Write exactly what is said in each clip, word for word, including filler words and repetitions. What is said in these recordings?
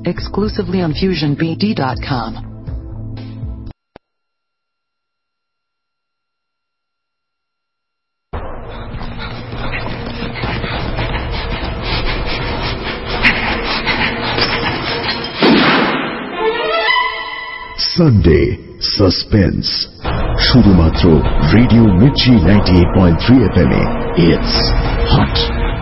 exclusively on fusion b d dot com. Sunday suspense শুধুমাত্র radio Mirchi ninety eight point three F M এ। It's hot.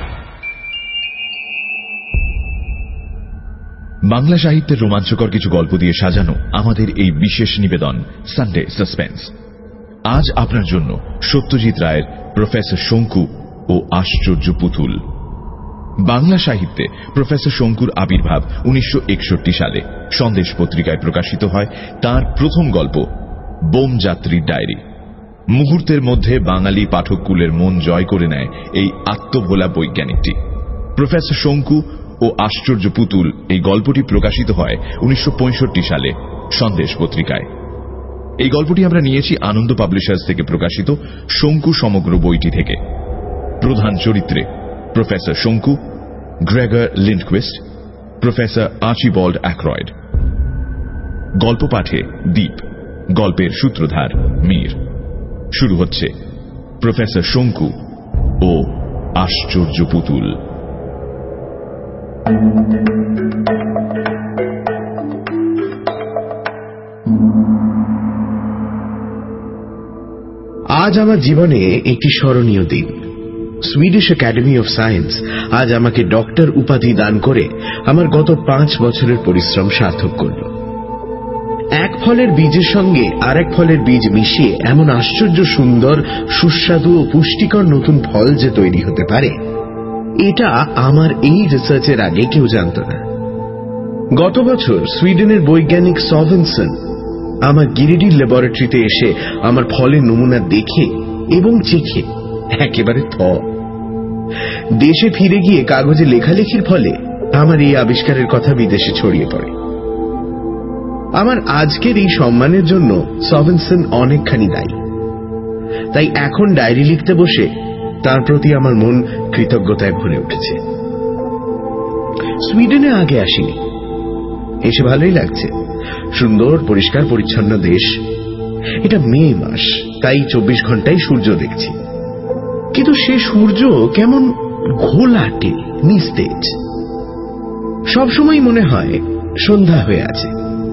Bangla সাহিত্যের রোমাঞ্চকর কিছু গল্প দিয়ে সাজানো আমাদের এই বিশেষ নিবেদন সানডে সাসপেন্স। আজ আপনার জন্য সত্যজিৎ রায়ের প্রফেসর শঙ্কু ও আশ্চর্য পুতুল। বাংলা সাহিত্যে প্রফেসর শঙ্কুর আবির্ভাব উনিশশো একষট্টি সালে সন্দেশ পত্রিকায় প্রকাশিত হয় তার প্রথম গল্প বোম যাত্রীর ডায়েরি। মুহূর্তের মধ্যে বাঙালি পাঠককুলের মন জয় করে নেয় এই আত্মভোলা বৈজ্ঞানিকটি। প্রফেসর শঙ্কু ও আশ্চর্য পুতুল এই গল্পটি প্রকাশিত হয় উনিশশো পঁয়ষট্টি সালে সন্দেশ পত্রিকায়। এই গল্পটি আমরা নিয়েছি আনন্দ পাবলিশার্স থেকে প্রকাশিত শঙ্কু সমগ্র বইটি থেকে। প্রধান চরিত্রে professor Shonku, Gregor Lindquist, professor Archibald Ackroyd. গল্প পাঠে দ্বীপ, গল্পের সূত্রধার মীর। শুরু হচ্ছে প্রফেসর শঙ্কু ও আশ্চর্য পুতুল। আজ আমার জীবনে একটি স্মরণীয় দিন। সুইডিশ একাডেমি অফ সায়েন্স আজ আমাকে ডক্টর উপাধি দান করে আমার গত পাঁচ বছরের পরিশ্রম সার্থক করল। এক ফলের বীজের সঙ্গে আরেক ফলের বীজ মিশিয়ে এমন আশ্চর্য সুন্দর, সুস্বাদু ও পুষ্টিকর নতুন ফল যে তৈরি হতে পারে, এটা আমার এই রিসার্চের আগে কেউ জানত না। গত বছর সুইডেনের বৈজ্ঞানিক সভেনসন আমার গিরিডির ল্যাবরেটরিতে এসে আমার ফলের নমুনা দেখে এবং চেখে একেবারে থ। দেশে ফিরে গিয়ে কাগজে লেখালেখির ফলে আমার এই আবিষ্কারের কথা বিদেশে ছড়িয়ে পড়ে। আমার আজকের এই সম্মানের জন্য সভেনসন অনেকখানি দায়ী। তাই এখন ডায়েরি লিখতে বসে তার প্রতি আমার মন কৃতজ্ঞতায় ভরে উঠেছে। সুইডেনে আগে আসিনি, এসে ভালোই লাগছে। সুন্দর পরিষ্কার পরিচ্ছন্ন দেশ। এটা মে মাস, তাই চব্বিশ ঘন্টায় সূর্য দেখছি, কিন্তু সে সূর্য কেমন ঘোলাটে, নিস্তেজ। সবসময় মনে হয় সন্ধ্যা হয়ে আছে।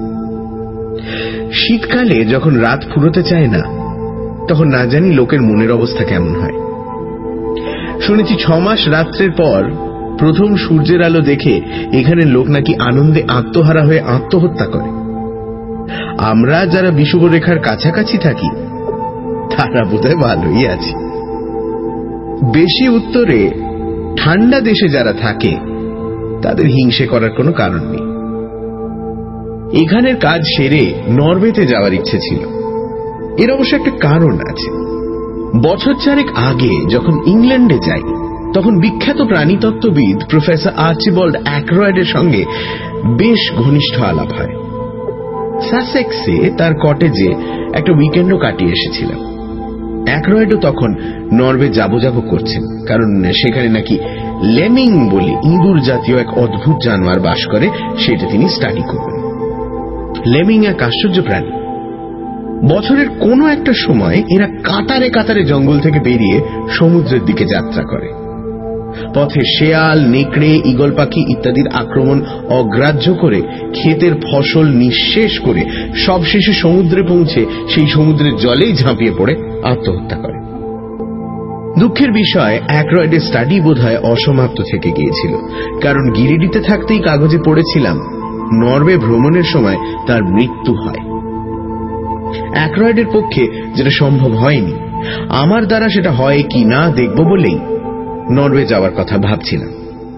শীতকালে যখন রাত ফুরোতে চায় না, তখন না জানি লোকের মনের অবস্থা কেমন হয়। শুনেছি ছ মাস রাত্রের পর প্রথম সূর্যের আলো দেখে এখানে লোক নাকি আনন্দে আত্মহারা হয়ে আত্মহত্যা করে। আমরা যারা বিষুবরেখার কাছাকাছি থাকি তারা বোধহয় ভালোই আছে। বেশি উত্তরে ঠান্ডা দেশে যারা থাকে তাদের হিংসে করার কোনো কারণ নেই। এখানের কাজ সেরে নরওয়েতে যাওয়ার ইচ্ছে ছিল। এর অবশ্য একটা কারণ আছে। বছর চারেক আগে যখন ইংল্যান্ডে যাই, তখন বিখ্যাত প্রাণীতত্ত্ববিদ প্রফেসর আর্চিবাল্ড অ্যাক্রয়েডের সঙ্গে বেশ ঘনিষ্ঠ আলাপ হয়। সাসেক্সে তার কটেজে একটা উইকেন্ডও কাটিয়ে এসেছিলাম। অ্যাক্রয়েডও তখন নরওয়ে যাবো যাবো করছেন, কারণ সেখানে নাকি লেমিং বলে ইঁদুর জাতীয় এক অদ্ভুত জানোয়ার বাস করে, সেটা তিনি স্টাডি করবেন। লেমিং এক আশ্চর্য প্রাণী। বছরের কোনো একটা সময় এরা কাতারে কাতারে জঙ্গল থেকে বেরিয়ে সমুদ্রের দিকে যাত্রা করে। পথে শেয়াল, নেকড়ে, ঈগল পাখি ইত্যাদির আক্রমণ অগ্রাহ্য করে ক্ষেতের ফসল নিঃশেষ করে সবশেষে সমুদ্রে পৌঁছে সেই সমুদ্রের জলেই ঝাঁপিয়ে পড়ে আত্মহত্যা করে। দুঃখের বিষয়, অ্যাক্রয়েডের স্টাডি বোধহয় অসমাপ্ত থেকে গিয়েছিল, কারণ গিরিডিতে থাকতেই কাগজে পড়েছিলাম নরওয়ে ভ্রমণের সময় তার মৃত্যু হয়। অ্যাক্রয়েডের পক্ষে যেটা সম্ভব হয়নি, আমার দ্বারা সেটা হয় কি না দেখব বলেই নরওয়ে যাওয়ার কথা ভাবছিলাম।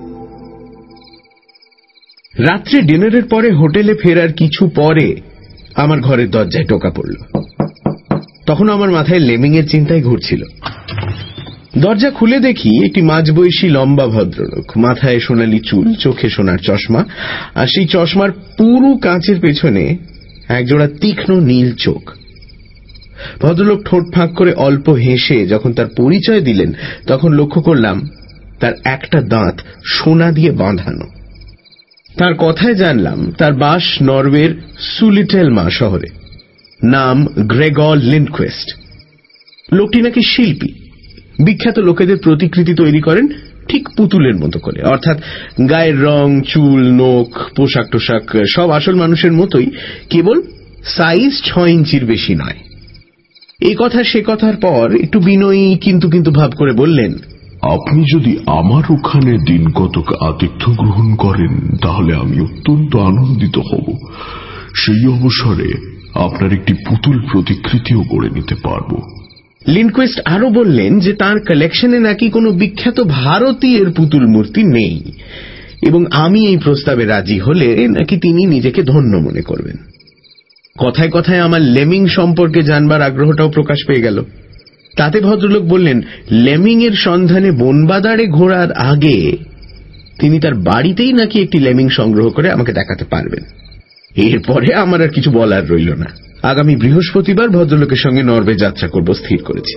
রাত্রে ডিনারের পরে হোটেলে ফেরার কিছু পরে আমার ঘরের দরজায় টোকা পড়ল। তখন আমার মাথায় লেমিং এর চিন্তাই ঘুরছিল। দরজা খুলে দেখি একটি মাঝবয়সী লম্বা ভদ্রলোক, মাথায় সোনালি চুল, চোখে সোনার চশমা, আর সেই চশমার পুরো কাঁচের পেছনে একজোড়া তীক্ষ্ণ নীল চোখ। ভদ্রলোক ঠোঁট ফাঁক করে অল্প হেসে যখন তার পরিচয় দিলেন, তখন লক্ষ্য করলাম তার একটা দাঁত সোনা দিয়ে বাঁধানো। তার কথায় জানলাম তার বাস নরওয়ের সুলিটেলমা শহরে, নাম গ্রেগর লিন্ডকুইস্ট। লোকটি নাকি শিল্পী, বিখ্যাত লোকেদের প্রতিকৃতি তৈরি করেন ঠিক পুতুলের মতো করে, অর্থাৎ গায়ের রং, চুল, নখ, পোশাক টোশাক সব আসল মানুষের মতোই, কেবল সাইজ ছয় ইঞ্চির বেশি নয়। এই কথা সে কথার পর একটু বিনয়ী কিন্তু কিন্তু ভাব করে বললেন, আপনি যদি আমার ওখানে দিন কতক আতিথ্য গ্রহণ করেন তাহলে আমি অত্যন্ত আনন্দিত হব। সেই অবসরে আপনার একটি পুতুল প্রতিকৃতিও গড়ে নিতে পারব। লিন্ডকুইস্ট আরো বললেন যে তার কালেকশনে নাকি কোনো বিখ্যাত ভারতীয়ের পুতুল মূর্তি নেই, এবং আমি এই প্রস্তাবে রাজি হলে নাকি তিনি নিজেকে ধন্য মনে করবেন। কথায় কথায় আমার লেমিং সম্পর্কে জানবার আগ্রহটাও প্রকাশ পেয়ে গেল। তাতে ভদ্রলোক বললেন, লেমিং এর সন্ধানে বনবাদারে ঘোরার আগে তিনি তার বাড়িতেই নাকি একটি লেমিং সংগ্রহ করে আমাকে দেখাতে পারবেন। এরপরে আমার আর কিছু বলার রইল না। আগামী বৃহস্পতিবার ভদ্রলোকের সঙ্গে নরওয়ে যাত্রা করব স্থির করেছি।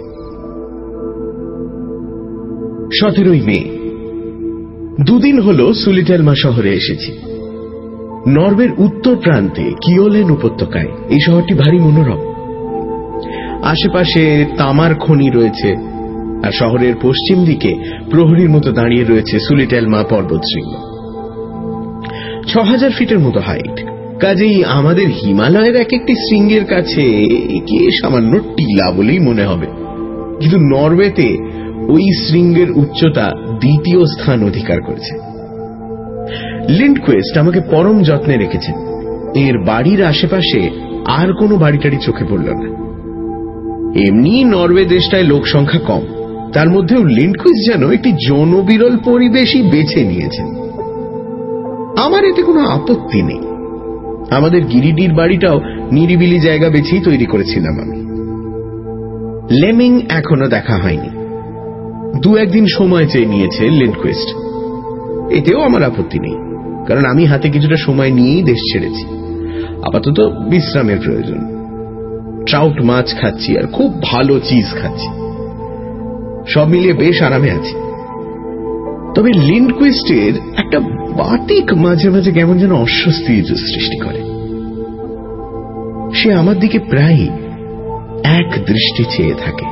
সতেরোই মে, দুদিন হল সুলিটেলমা শহরে এসেছি। নরওয়ের উত্তর প্রান্তে কিওলেন উপত্যকায় এই শহরটি ভারী মনোরম। আশেপাশে তামার খনি রয়েছে, আর শহরের পশ্চিম দিকে প্রহরীর মতো দাঁড়িয়ে রয়েছে সুলিটেলমা পর্বতশৃঙ্গ। ছ হাজার ফিটের মতো হাইট, কাজেই আমাদের হিমালয়ের এক একটি শৃঙ্গের কাছে একে সামান্য টিলা বলেই মনে হবে। কিন্তু নরওয়েতে ওই শৃঙ্গের উচ্চতা দ্বিতীয় স্থান অধিকার করেছে। লিন্ডকুইস্ট আমাকে পরম যত্নে রেখেছেন। এর বাড়ির আশেপাশে আর কোনো বাড়িটারি চোখে পড়ল না। এমনি নরওয়ে দেশটায় লোক সংখ্যা কম, তার মধ্যেও লিন্ডকুইস্ট যেন একটি জনবিরল পরিবেশই বেছে নিয়েছেন। আমার এতে কোনো আপত্তি নেই। আমাদের গিরিডির বাড়িটাও নিরিবিলি জায়গা বেছেই তৈরি করেছিলাম আমি। লেমিং এখনো দেখা হয়নি। দু একদিন সময় চেয়ে নিয়েছে লিন্ডকুইস্ট। এতেও আমার আপত্তি নেই, কারণ আমি হাতে কিছুটা সময় নিয়েই দেশ ছেড়েছি। আপাতত বিশ্রামের প্রয়োজন। ট্রাউট মাছ খাচ্ছি আর খুব ভালো চিজ খাচ্ছি। সব মিলিয়ে বেশ আরামে আছি। তবে লিন্ডকুইস্টের একটা বাতিক মাঝে মাঝে কেমন যেন অস্বস্তির সৃষ্টি করে। সে আমার দিকে প্রায় এক দৃষ্টি চেয়ে থাকে।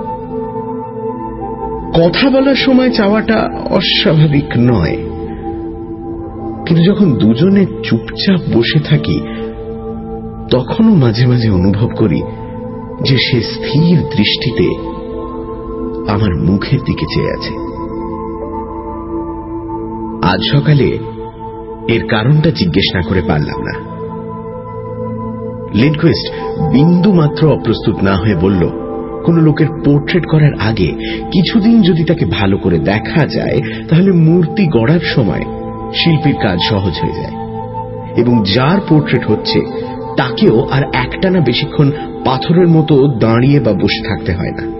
কথা বলার সময় চাওয়াটা অস্বাভাবিক নয়, কিন্তু যখন দুজনে চুপচাপ বসে থাকি তখনও মাঝে মাঝে অনুভব করি যে সে স্থির দৃষ্টিতে আমার মুখের দিকে চেয়ে আছে। আজ সকালে এর কারণটা জিজ্ঞেস না করে পারলাম না। লিন্ডকুইস্ট বিন্দু মাত্র অপ্রস্তুত না হয়ে বলল, কোন লোকের পোর্ট্রেট করার আগে কিছুদিন যদি তাকে ভালো করে দেখা যায় তাহলে মূর্তি গড়ার সময় শিল্পীর কাজ সহজ হয়ে যায়, এবং যার পোর্ট্রেট হচ্ছে তাকেও আর একটানা বেশিক্ষণ পাথরের মতো দাঁড়িয়ে বা বসে থাকতে হয় না।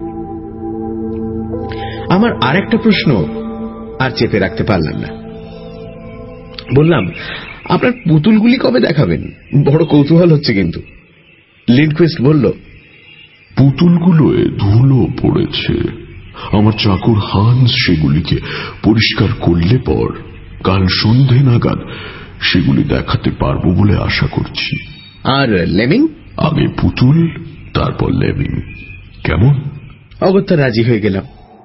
আমার আর একটা প্রশ্ন আর চেপে রাখতে পারলাম না। বললাম, আপনার পুতুলগুলি কবে দেখাবেন? বড় কৌতূহল হচ্ছে কিন্তু। লিন্ডকুইস্ট বলল, পুতুলগুলোয় ধুলো পড়েছে। আমার চাকর হান্স সেগুলিকে পরিষ্কার করলে পর কাল সন্ধে নাগাদ সেগুলি দেখাতে পারবো বলে আশা করছি। আর লেমিং? আগে পুতুল, তারপর লেমিং। কেমন? অগত্যা রাজি হয়ে গেলাম।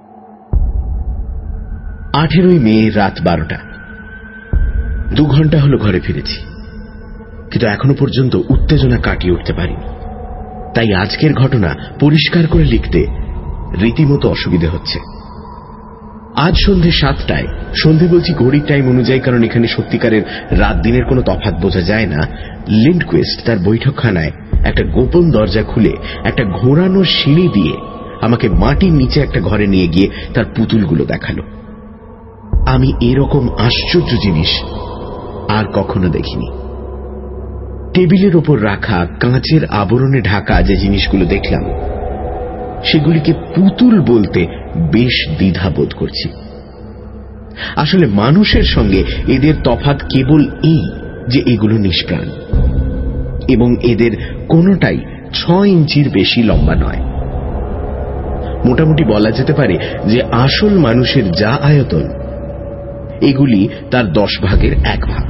আঠেরোই মে রাত বারোটা। দু ঘন্টা হলো ঘরে ফিরেছি, কিন্তু এখনো পর্যন্ত উত্তেজনা কাটিয়ে উঠতে পারিনি। তাই আজকের ঘটনা পরিষ্কার করে লিখতে রীতিমতো অসুবিধে হচ্ছে। আজ সন্ধে সাতটায়, সন্ধে বলছি ঘড়ির টাইম অনুযায়ী কারণ এখানে সত্যিকারের রাত দিনের কোনো তফাৎ বোঝা যায় না, লিন্ডকুইস্ট তার বৈঠকখানায় একটা গোপন দরজা খুলে একটা ঘোরানো সিঁড়ি দিয়ে আমাকে মাটির নিচে একটা ঘরে নিয়ে গিয়ে তার পুতুলগুলো দেখালো। আমি এরকম আশ্চর্য জিনিস আর কখনো দেখিনি। টেবিলের ওপর রাখা কাঁচের আবরণে ঢাকা যে জিনিসগুলো দেখলাম সেগুলিকে পুতুল বলতে বেশ দ্বিধাবোধ করছি। আসলে মানুষের সঙ্গে এদের তফাৎ কেবল এই যে এগুলো নিষ্প্রাণ, এবং এদের কোনোটাই ছয় ইঞ্চির বেশি লম্বা নয়। মোটামুটি বলা যেতে পারে যে আসল মানুষের যা আয়তন, এগুলি তার দশ ভাগের এক ভাগ।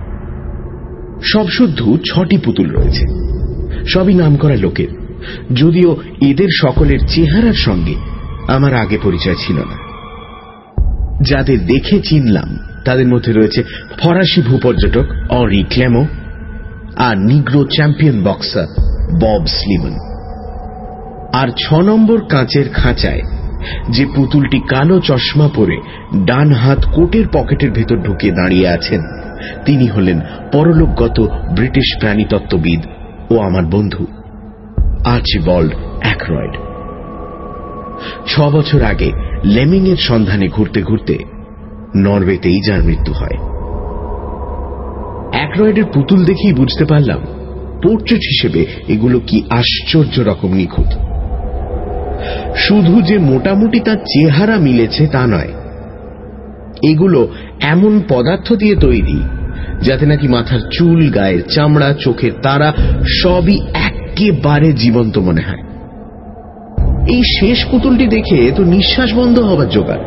সব শুদ্ধ ছটি পুতুল রয়েছে, সবই নামকরা লোকের, যদিও এদের সকলের চেহারার সঙ্গে আমার আগে পরিচয় ছিল না। যাদের দেখে চিনলাম তাদের মধ্যে রয়েছে ফরাসি ভূপর্যটক অরি ক্লেমো আর negro champion boxer Bob Slimon. আর ছ নম্বর কাঁচের খাঁচায় যে পুতুলটি কালো চশমা পরে ডান হাত কোটের পকেটের ভেতর ঢুকিয়ে দাঁড়িয়ে আছেন, তিনি হলেন পরলোকগত ব্রিটিশ প্রাণীতত্ত্ববিদ ও আমার বন্ধু আর্চিবাল্ড অ্যাকরয়েড। ছ বছর আগে লেমিং এর সন্ধানে ঘুরতে ঘুরতে নরওয়েতেই যার মৃত্যু হয়। অ্যাকরয়েডের পুতুল দেখেই বুঝতে পারলাম পোর্ট্রেট হিসেবে এগুলো কি আশ্চর্য রকম নিখুঁত। শুধু যে মোটামুটি তার চেহারা মিলেছে তা নয়, এগুলো এমন পদার্থ দিয়ে তৈরি যাতে নাকি মাথার চুল, গায়ের চামড়া, চোখের তারা সবই একেবারে জীবন্ত মনে হয়। এই শেষ পুতুলটি দেখে তো নিঃশ্বাস বন্ধ হবার জোগাড়।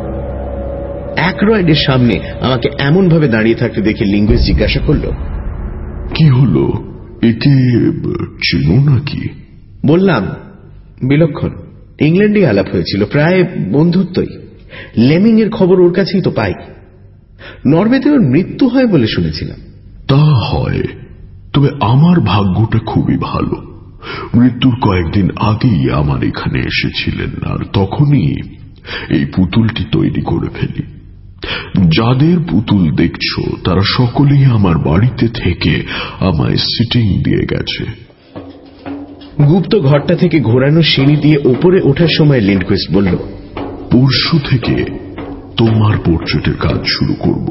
অ্যাকরয়েডের সামনে আমাকে এমন ভাবে দাঁড়িয়ে থাকতে দেখে লিঙ্গুইস্ট জিজ্ঞাসা করল, কি হলো, একে চেনো নাকি? বললাম, বিলক্ষণ, ইংল্যান্ডে আলাপ হয়েছিল, প্রায় বন্ধুত্বই। লেমিং এর খবর ওর কাছেই তো পাই। নরওয়েতে ওর মৃত্যু হয় বলে শুনেছিলাম। তা হয়, তবে আমার ভাগ্যটা খুবই ভালো। মৃত্যুর কয়েকদিন আগেই আমার এখানে এসেছিলেন, আর তখনই এই পুতুলটি তৈরি করে ফেলি। যাদের পুতুল দেখছো তারা সকলেই আমার বাড়িতে থেকে আমায় সিটিং দিয়ে গেছে। গুপ্ত ঘরটা থেকে ঘোরানো সিঁড়ি দিয়ে উপরে ওঠার সময় লিন্ডকুইস্ট বলল, পরশু থেকে তোমার পোর্ট্রেটের কাজ শুরু করব।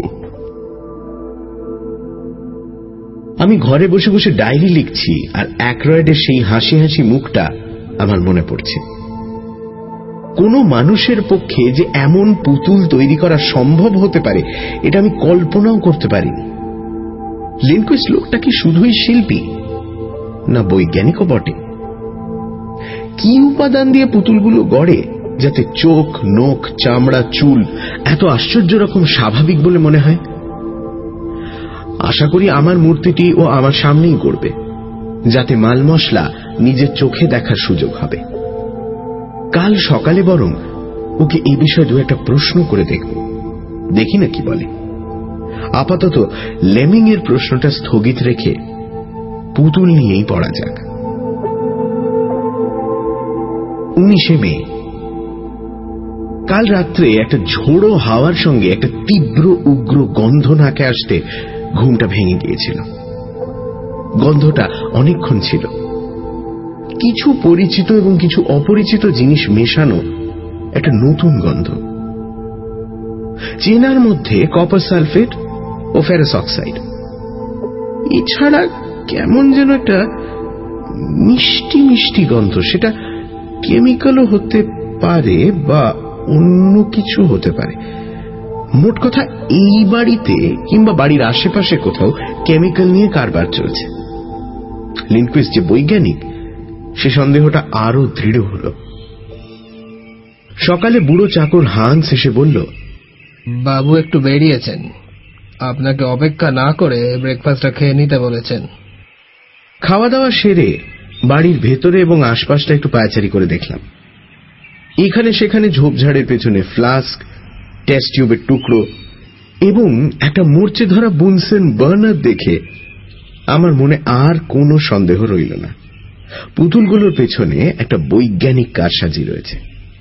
আমি ঘরে বসে বসে ডায়েরি লিখছি, আর অ্যাকরয়েডের সেই হাসি হাসি মুখটা আমার মনে পড়ছে। কোন মানুষের পক্ষে যে এমন পুতুল তৈরি করা সম্ভব হতে পারে এটা আমি কল্পনাও করতে পারিনি। লিন্ডকুইস্ট লোকটা কি শুধুই শিল্পী, না বৈজ্ঞানিকও বটে? কি উপাদান দিয়ে পুতুলগুলো গড়ে যাতে চোখ, নখ, চামড়া, চুল এত আশ্চর্য রকম স্বাভাবিক বলে মনে হয়? আশা করি আমার মূর্তিটি ও আমার সামনেই গড়বে, যাতে মাল মশলা নিজের চোখে দেখার সুযোগ হবে। কাল সকালে বরং ওকে এই বিষয়ে দু একটা প্রশ্ন করে দেখব, দেখি না কি বলে। আপাতত লেমিং এর প্রশ্নটা স্থগিত রেখে পুতুল নিয়েই পড়া যাক। উনিশে মে। কাল রাত্রে একটা ঝোড়ো হাওয়ার সঙ্গে একটা তীব্র উগ্র গন্ধ নাকে আসতে ঘুমটা ভেঙে গিয়েছিল। গন্ধটা অনেকক্ষণ ছিল, কিছু পরিচিত এবং কিছু অপরিচিত জিনিস মেশানো একটা নতুন গন্ধ। চেনার মধ্যে কপার সালফেট ও ফেরাস অক্সাইড, এছাড়া কেমন যেন একটা মিষ্টি মিষ্টি গন্ধ। সেটা কেমিক্যালও হতে পারে বা অন্য কিছু হতে পারে। মোট কথা, এই বাড়িতে কিংবা বাড়ির আশেপাশে কোথাও কেমিক্যাল নিয়ে কারবার চলছে। লিন্ডকুইস্ট যে বৈজ্ঞানিক, সে সন্দেহটা আরো দৃঢ় হল। সকালে বুড়ো চাকর হান্স এসে বলল, বাবু একটু বেরিয়েছেন, আপনাকে অপেক্ষা না করে ব্রেকফাস্টটা খেয়ে নিতে বলেছেন। খাওয়া দাওয়া সেরে বাড়ির ভেতরে এবং আশপাশটা একটু পায়চারি করে দেখলাম। এখানে সেখানে ঝোপঝাড়ের পেছনে ফ্লাস্ক, টেস্ট টিউবের টুকরো এবং একটা মরচে ধরা বুনসেন বার্নার দেখে আমার মনে আর কোনো সন্দেহ রইল না। পুতুলগুলোর পেছনে একটা বৈজ্ঞানিক কারসাজি রয়েছে।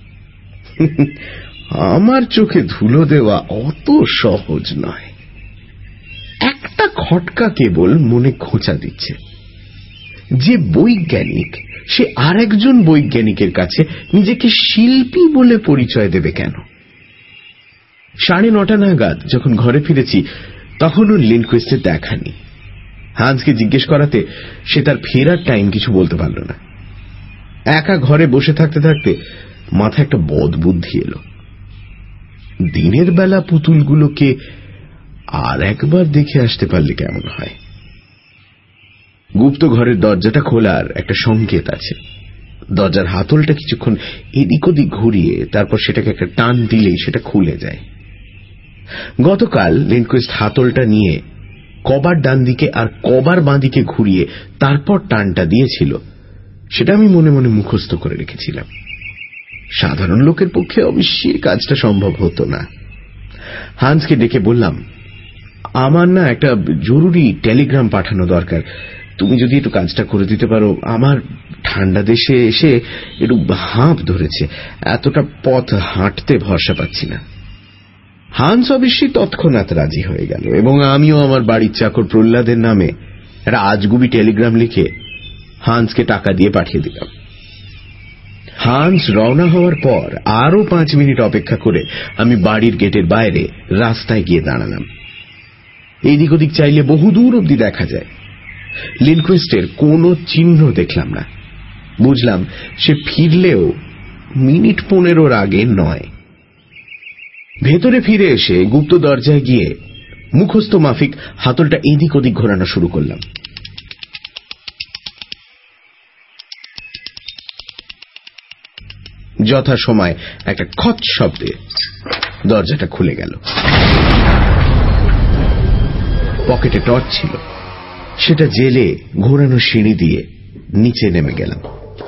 আমার চোখে ধুলো দেওয়া অত সহজ নয়। একটা খটকা কেবল মনে খোঁচা দিচ্ছে, যে বৈজ্ঞানিক সে আর একজন বৈজ্ঞানিকের কাছে নিজেকে শিল্পী বলে পরিচয় দেবে কেন? সাড়ে নটা নাগাদ যখন ঘরে ফিরেছি তখনও লিন্ডকুইস্টের দেখা নেই। হান্সকে জিজ্ঞেস করাতে সে তার ফেরার টাইম কিছু বলতে পারল না। একা ঘরে বসে থাকতে থাকতে মাথায় একটা বদ বুদ্ধি এলো। দিনের বেলা পুতুলগুলোকে আর একবার দেখে আসতে পারলে কেমন হয়। গুপ্ত ঘরের দরজাটা খোলার একটা সংকেত আছে। দরজার হাতলটা কিছুক্ষণ এদিক ওদিক ঘুরিয়ে তারপর সেটাকে একটা টান দিলেই সেটা খুলে যায়। গতকাল লিন্ডকুইস্ট হাতলটা নিয়ে কবার ডান দিকে আর কবার বাঁ দিকে ঘুরিয়ে তারপর টানটা দিয়েছিল সেটা আমি মনে মনে মুখস্থ করে রেখেছিলাম। সাধারণ লোকের পক্ষে অবশ্যই কাজটা সম্ভব হতো না। হান্সকে ডেকে বললাম, আমার না একটা জরুরি টেলিগ্রাম পাঠানো দরকার, তুমি যদি একটু কাজটা করে দিতে পারো। আমার ঠান্ডা দেশে এসে একটু হাঁপ ধরেছে, এতটা পথ হাঁটতে ভরসা পাচ্ছি না। হান্স অবশ্যই তৎক্ষণাৎ রাজি হয়ে গেল এবং আমিও আমার বাড়ির চাকর প্রহ্লাদের নামে একটা আজগুবি টেলিগ্রাম লিখে হান্সকে টাকা দিয়ে পাঠিয়ে দিলাম। হান্স রওনা হওয়ার পর আরো পাঁচ মিনিট অপেক্ষা করে আমি বাড়ির গেটের বাইরে রাস্তায় গিয়ে দাঁড়ালাম। এদিক ওদিক চাইলে বহুদূর অব্দি দেখা যায়। লিন্ডকুইস্টের কোনো চিহ্ন দেখলাম না। বুঝলাম সে ফিরলেও মিনিট পনেরোর আগে নয়। ভেতরে ফিরে এসে গুপ্ত দরজায় গিয়ে মুখস্থ মাফিক হাতলটা এদিক ওদিক ঘোরানো শুরু করলাম। যথা সময় একটা খচ শব্দে দরজাটা খুলে গেল। পকেটে টর্চ ছিল, সেটা জেলে ঘোরানো সিঁড়ি দিয়ে নিচে নেমে গেলাম।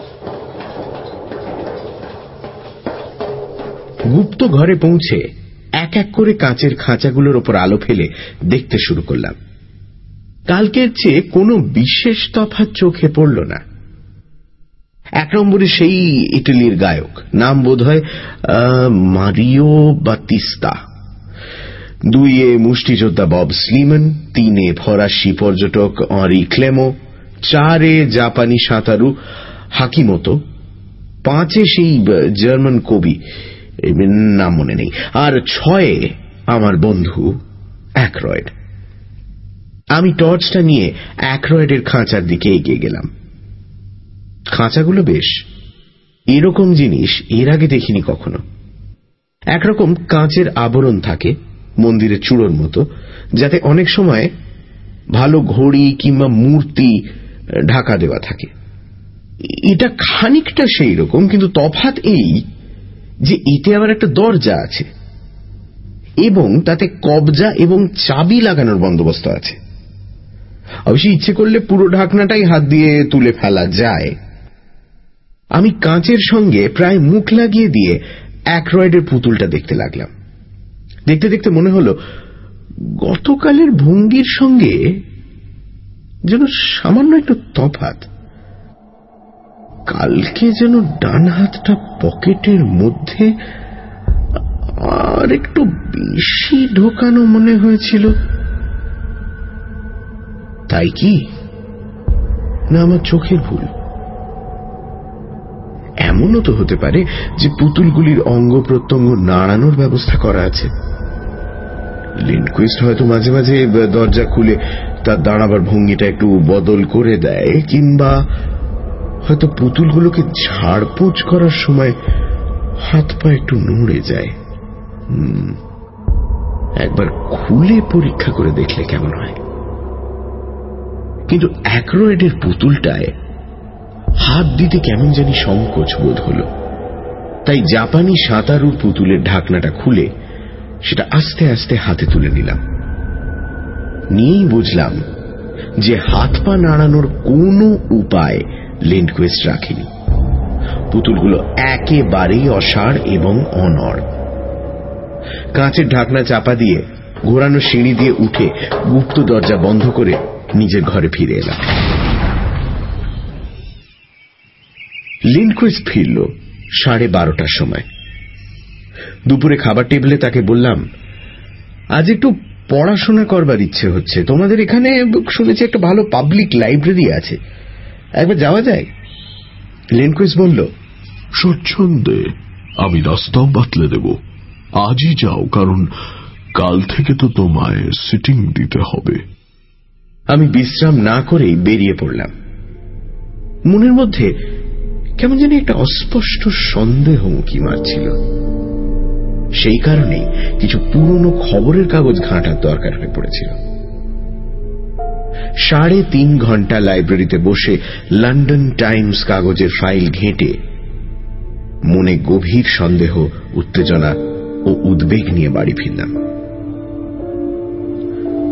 গুপ্ত ঘরে পৌঁছে এক এক করে কাঁচের খাঁচাগুলোর ওপর আলো ফেলে দেখতে শুরু করলাম। কালকের চেয়ে কোনো বিশেষ তফাৎ চোখে পড়ল না। এক নম্বরে সেই ইটালির গায়ক, নাম বোধ হয় মারিও বাতিস্তা। দুইয়ে মুষ্টিযোদ্ধা বব স্লিমন, তিনে ফরাসি পর্যটক অঁরি ক্লেমো, চারে জাপানি সাঁতারু হাকিমোতো, পাঁচে সেই জার্মান কবি, নাম মনে নেই, আর ছয়ে আমার বন্ধু অ্যাকরয়েড। আমি টর্চটা নিয়ে অ্যাকরয়েডের খাঁচার দিকে এগিয়ে গেলাম। খাঁচাগুলো বেশ, এরকম জিনিস এর আগে দেখিনি কখনো। একরকম কাঁচের আবরণ থাকে মন্দিরের চূড়োর মতো, যাতে অনেক সময় ভালো ঘড়ি কিংবা মূর্তি ঢাকা দেওয়া থাকে। এটা খানিকটা সেই রকম, কিন্তু তফাৎ এই যে এতে আবার একটা দরজা আছে এবং তাতে কবজা এবং চাবি লাগানোর বন্দোবস্ত আছে। অবশ্যই ইচ্ছে করলে পুরো ঢাকনাটাই হাত দিয়ে তুলে ফেলা যায়। আমি কাঁচের সঙ্গে প্রায় মুখ লাগিয়ে দিয়ে অ্যাকরয়েডের পুতুলটা দেখতে লাগলাম। দেখতে দেখতে মনে হলো গতকালের ভঙ্গির সঙ্গে যেন সামান্য একটু তফাৎ। কালকে যেন ডান হাতটা পকেটের মধ্যে আর একটু বেশি ঢোকানো মনে হয়েছিল। তাই কি না আমার চোখের ভুল? এমনও তো হতে পারে যে পুতুলগুলির অঙ্গ প্রত্যঙ্গ নাড়ানোর ব্যবস্থা করা আছে। লিন্ডকুইস্ট হয়তো মাঝে মাঝে দরজা খুলে তার দাঁড়াবার ভঙ্গিটা একটু বদল করে দেয়, কিংবা হয়তো পুতুলগুলোকে ঝাড়পোঁছ করার সময় হাত পা একটু নড়ে যায়। একবার খুলে পরীক্ষা করে দেখলে কেমন হয়। কিন্তু অ্যাকরয়েডের পুতুলটায় হাত দিতে কেমন জানি সংকোচ বোধ হল। তাই জাপানি সাঁতারুর পুতুলের ঢাকনাটা খুলে সেটা আস্তে আস্তে হাতে তুলে নিলাম। নিয়েই বুঝলাম যে হাত পা নাড়ানোর কোনো উপায় লিন্ডকুইস্ট রাখেনি। পুতুলগুলো একেবারেই অসাড় এবং অনড়। কাঁচের ঢাকনা চাপা দিয়ে ঘোরানো সিঁড়ি দিয়ে উঠে গুপ্ত দরজা বন্ধ করে নিজের ঘরে ফিরে এলাম। লিন্ডকুইস্ট ফিরল সাড়ে বারোটার সময়। দুপুরে খাবার টেবিলে তাকে বললাম, আজ একটু পড়াশোনা করবার ইচ্ছে হচ্ছে। তোমাদের এখানে শুনেছি একটা ভালো পাবলিক লাইব্রেরি আছে, একবার যাওয়া যায়? লিন্ডকুইস্ট বলল, স্বচ্ছন্দে, আমি রাস্তাও বাতলে দেব। আজই যাও, কারণ কাল থেকে তো তোমায় সিটিং দিতে হবে। আমি বিশ্রাম না করেই বেরিয়ে পড়লাম। মনের মধ্যে কেমন জানি একটা অস্পষ্ট সন্দেহ উঁকি মারছিল। সেই কারণেই কিছু পুরনো খবরের কাগজ ঘাঁটার দরকার হয়ে পড়েছিল। সাড়ে তিন ঘন্টা লাইব্রেরিতে বসে লন্ডন টাইমস কাগজের ফাইল ঘেঁটে মনে গভীর সন্দেহ, উত্তেজনা ও উদ্বেগ নিয়ে বাড়ি ফিরলাম।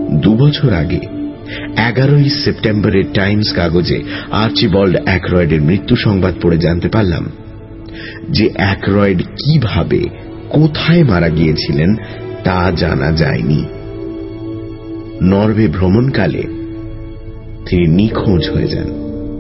দু বছর আগে এগারোই সেপ্টেম্বরের টাইমস কাগজে আর্চিবাল্ড অ্যাকরয়েডের মৃত্যু সংবাদ পড়ে জানতে পারলাম যে অ্যাকরয়েড কিভাবে কোথায় মারা গিয়েছিলেন তা জানা যায়নি। নরওয়ে ভ্রমণকালে তিনি নিখোঁজ হয়ে যান।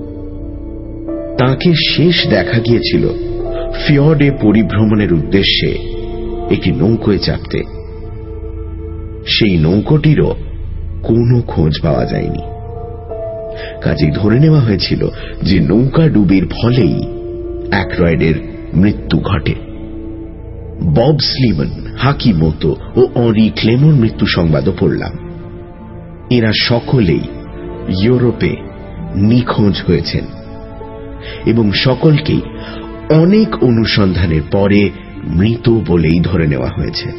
তাকে শেষ দেখা গিয়েছিল ফিয়র্ডে পরিভ্রমণের উদ্দেশ্যে একটি নৌকোয় চাপতে। সেই নৌকোটিরও কোনো খোঁজ পাওয়া যায়নি। কাজেই ধরে নেওয়া হয়েছিল যে নৌকা ডুবির ফলেই অ্যাকরয়েডের মৃত্যু ঘটে। বব স্লিমন, হাকি মোতো ও অঁরি ক্লেমোর মৃত্যু সংবাদও পড়লাম। এরা সকলেই ইউরোপে নিখোঁজ হয়েছেন এবং সকলকেই অনেক অনুসন্ধানের পরে মৃত বলেই ধরে নেওয়া হয়েছে।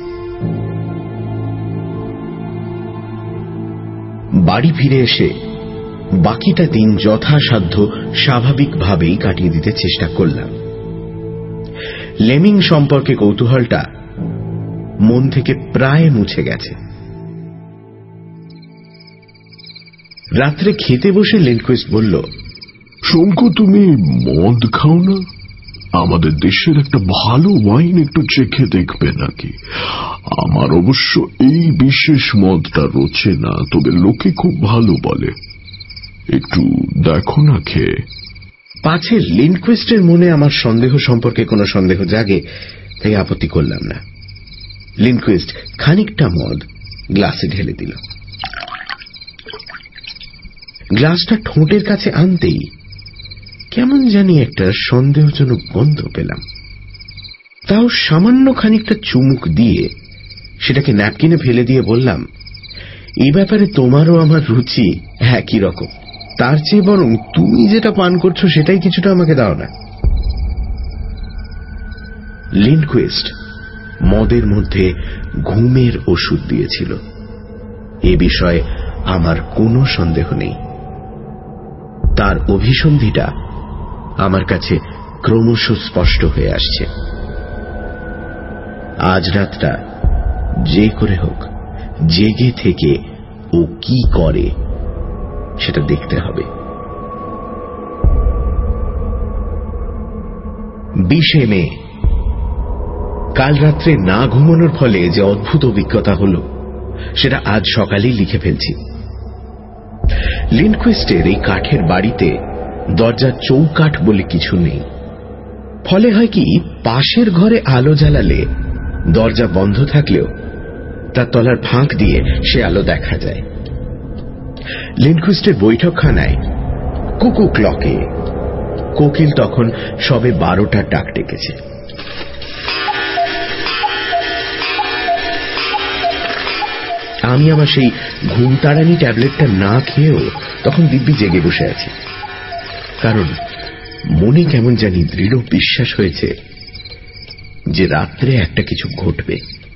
বাড়ি ফিরে এসে বাকিটা দিন যথাসাধ্য স্বাভাবিকভাবেই কাটিয়ে দিতে চেষ্টা করলাম। লেমিং সম্পর্কে কৌতূহলটা মন থেকে প্রায় মুছে গেছে। রাত্রে খেতে বসে লিন্ডকুইস্ট বলল, শঙ্কু, তুমি মদ খাও না? আমাদের দেশের একটা ভালো ওয়াইন একটু চেখে দেখবে নাকি? আমার অবশ্য এই বিশেষ মদটা রোচে না, তবে লোকে খুব ভালো বলে। একটু দেখো না খেয়ে। পাছে লিন্ডকুইস্টের মনে আমার সন্দেহ সম্পর্কে কোনো সন্দেহ জাগে, তাই আপত্তি করলাম না। লিন্ডকুইস্ট খানিকটা মদ গ্লাসে ঢেলে দিল। গ্লাসটা ঠোঁটের কাছে আনতেই কেমন জানি একটা সন্দেহজনক গন্ধ পেলাম। তাও সামান্য খানিকটা চুমুক দিয়ে সেটাকে ন্যাপকিনে ফেলে দিয়ে বললাম, এই ব্যাপারে তোমারও আমার রুচি একই রকম। তার চেয়ে বরং তুমি যেটা পান করছো সেটাই কিছুটা আমাকে দাও না। লিন্ডকুইস্ট মদের মধ্যে ঘুমের ওষুধ দিয়েছিল, এ বিষয়ে আমার কোনো সন্দেহ নেই। তার অভিসন্ধিটা আমার কাছে ক্রমশ স্পষ্ট হয়ে আসছে। আজ রাতটা যে করে হোক জেগে থেকে ও কি করে সেটা দেখতে হবে। বিশে মে। কাল রাত্রে না ঘুমানোর ফলে যে অদ্ভুত অভিজ্ঞতা হল সেটা আজ সকালেই লিখে ফেলছি। লিন্ডকুইস্টের এই কাঠের বাড়িতে দরজার চৌকাঠ বলে কিছু নেই। ফলে হয় কি, পাশের ঘরে আলো জ্বালালে দরজা বন্ধ থাকলেও তার তলার ফাঁক দিয়ে সে আলো দেখা যায়। লিন্ডকুইস্টের বৈঠকখানায় কুকু ক্লকে কোকিল তখন সবে বারোটার ডাক ডেকেছে। আমি আমার সেই ঘুম তাড়ানি ট্যাবলেটটা না খেয়েও তখন দিব্যি জেগে বসে আছি, কারণ মনে কেমন জানি দৃঢ় বিশ্বাস হয়েছে যে রাত্রে একটা কিছু ঘটবে।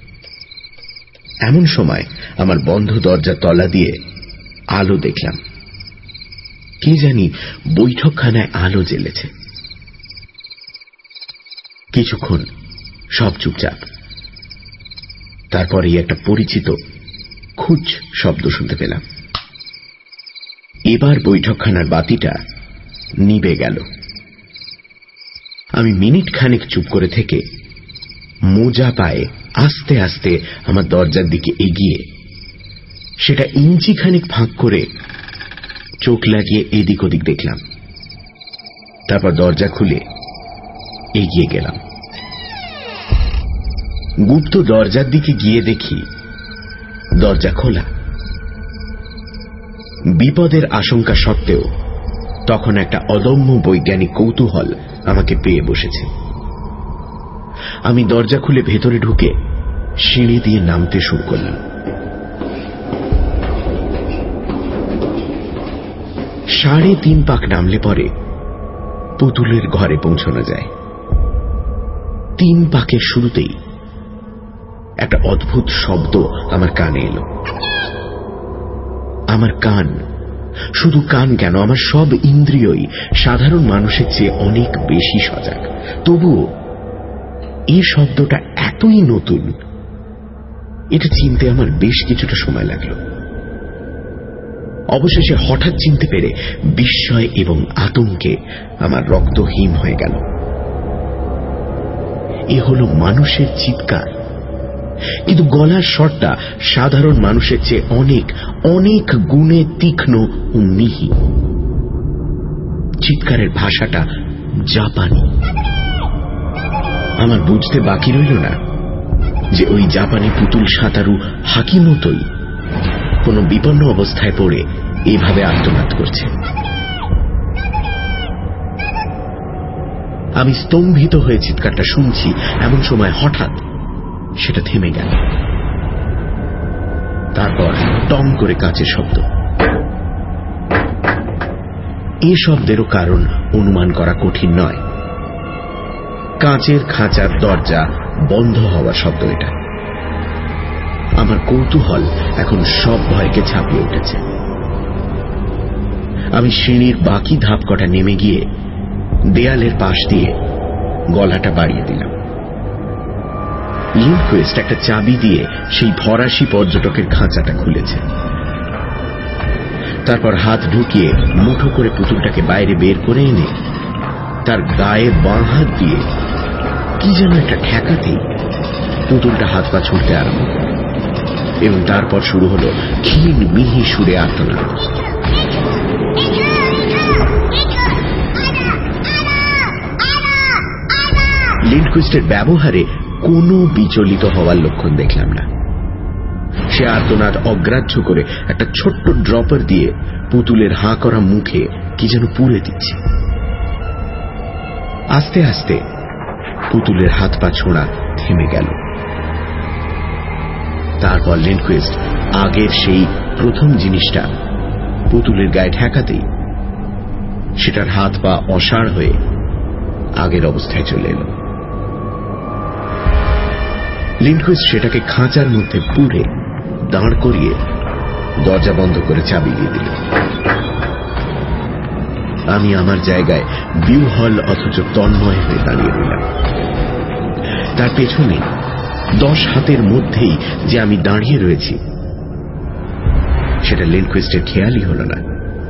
এমন সময় আমার বন্ধ দরজা তলা দিয়ে আলো দেখলাম। কে জানি বৈঠকখানায় আলো জ্বেলেছে। কিছুক্ষণ সব চুপচাপ। তারপরে একটা পরিচিত খুচ শব্দ শুনতে পেলাম। এবার বৈঠকখানার বাতিটা নিভে গেল। আমি মিনিট খানেক চুপ করে থেকে মোজা পায়ে আস্তে আস্তে আমার দরজার দিকে এগিয়ে সেটা ইঞ্চি খানিক ফাঁক করে চোখ লাগিয়ে এদিক ওদিক দেখলাম। তারপর দরজা খুলে এগিয়ে গেলাম। গুপ্ত দরজার দিকে গিয়ে দেখি দরজা খোলা। বিপদের আশঙ্কা সত্ত্বেও তখন একটা অদম্য বৈজ্ঞানিক কৌতূহল আমাকে পেয়ে বসেছে। আমি দরজা খুলে ভেতরে ঢুকে সিঁড়ি দিয়ে নামতে শুরু করলাম। সাড়ে তিন পাক নামলে পরে পুতুলের ঘরে পৌঁছানো যায়। তিন পাকের শুরুতেই একটা অদ্ভুত শব্দ আমার কানে এলো। আমার কান, শুধু কান কেন, আমার সব ইন্দ্রিয়ই সাধারণ মানুষের চেয়ে অনেক বেশি সজাগ। তবুও এই শব্দটা এতই নতুন, এটা চিনতে আমার বেশ কিছুটা সময় লাগলো। অবশেষে হঠাৎ চিনতে পেরে বিস্ময় এবং আতঙ্কে আমার রক্ত হিম হয়ে গেল। এ হল মানুষের চিৎকার, কিন্তু গলার স্বরটা সাধারণ মানুষের চেয়ে অনেক অনেক গুণে তীক্ষ্ণ ও মিহি। চিৎকারের ভাষাটা জাপানি। আমার বুঝতে বাকি রইল না যে ওই জাপানি পুতুল সাঁতারু হাকিমতোই কোন বিপন্ন অবস্থায় পড়ে এইভাবে আর্তনাদ করছে। আমি স্তম্ভিত হয়ে চিৎকারটা শুনছি, এমন সময় হঠাৎ সেটা থেমে গেল। তারপর টং করে কাঁচের শব্দ। এ শব্দেরও কারণ অনুমান করা কঠিন নয়। কাঁচের খাঁচার দরজা বন্ধ হওয়ার শব্দ এটা। আমার কৌতূহল এখন সব ভয়কে ছাপিয়ে উঠেছে। আমি সিঁড়ির বাকি ধাপ কটা নেমে গিয়ে দেয়ালের পাশ দিয়ে গলাটা বাড়িয়ে দিলাম। লিন্ডকুইস্ট একটা চাবি দিয়ে সেই ফরাসি পর্যটকের খাঁচাটা খুলেছে। তারপর হাত ঢুকিয়ে মুঠো করে পুতুলটাকে বাইরে বের করে এনে তার গায়ে বাঁ হাত দিয়ে কি যেন একটা ঠেকাতেই পুতুলটা হাত পা ছুটতে আরম্ভ করে, এবং তারপর শুরু হলো ক্ষীণ মিহি সুরে আর্তনাদ। লিন্ডকুইস্টের ব্যবহারে কোনো বিচলিত হওয়ার লক্ষণ দেখলাম না। সে আর্তনাদ অগ্রাহ্য করে একটা ছোট্ট ড্রপার দিয়ে পুতুলের হাঁ করা মুখে কি যেন পুরে দিচ্ছে। আস্তে আস্তে পুতুলের হাত পা ছোঁড়া থেমে গেল। তারপর লিন্ডকুইস্ট আগের সেই প্রথম জিনিসটা পুতুলের গায়ে ঠেকাতেই সেটার হাত পা অসাড় হয়ে আগের অবস্থায় চলে এলো। লিন্ডকুইস্ট সেটাকে খাঁচার মধ্যে পুরে দাঁড় করিয়ে দরজা বন্ধ করে চাবি দিয়ে দিল। আমি আমার জায়গায় বিহ্বল অথচ তন্ময় হয়ে দাঁড়িয়ে রইলাম। তার পেছনে দশ হাতের মধ্যেই যে আমি দাঁড়িয়ে রয়েছি সেটা লিন্ডকুইস্টের খেয়ালই হল না।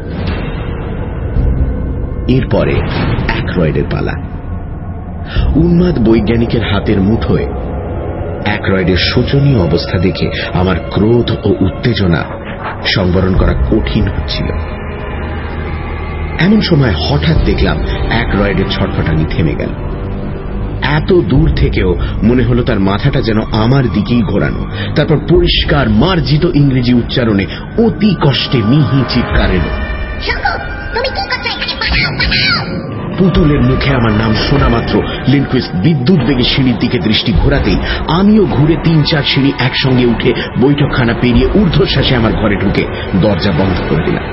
এরপরে অ্যাক্রয়েডের পালা। উন্মাদ বৈজ্ঞানিকের হাতের মুঠোয় অ্যাক্রয়েডের শোচনীয় অবস্থা দেখে আমার ক্রোধ ও উত্তেজনা সংবরণ করা কঠিন হচ্ছিল। এমন সময় হঠাৎ দেখলাম অ্যাক্রয়েডের ছটফটানি থেমে গেল। এত দূর থেকেও মনে হলো তার মাথাটা যেন আমার দিকেই ঘোরানো। তারপর পরিষ্কার মার্জিত ইংরেজি উচ্চারণে অতি কষ্টে মিহি চিৎকার এলো, পুতুলের মুখে আমার নাম শোনা মাত্র লিন্ডকুইস্ট বিদ্যুৎ বেগে সিঁড়ির দিকে দৃষ্টি ঘোরাতেই আমিও ঘুরে তিন চার সিঁড়ি একসঙ্গে উঠে বৈঠকখানা পেরিয়ে ঊর্ধ্বশ্বাসে আমার ঘরে ঢুকে দরজা বন্ধ করে দিলাম।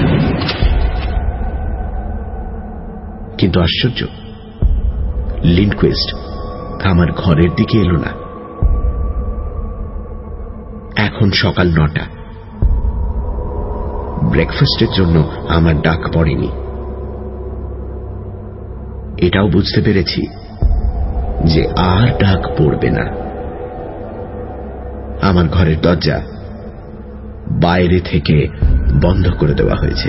কিন্তু আশ্চর্য, লিন্ডকুইস্ট আমার ঘরের দিকে এলো না। এখন সকাল নটা। ব্রেকফাস্টের জন্য আমার ডাক পড়েনি। এটাও বুঝতে পেরেছি যে আর ডাক পড়বে না। আমার ঘরের দরজা বাইরে থেকে বন্ধ করে দেওয়া হয়েছে।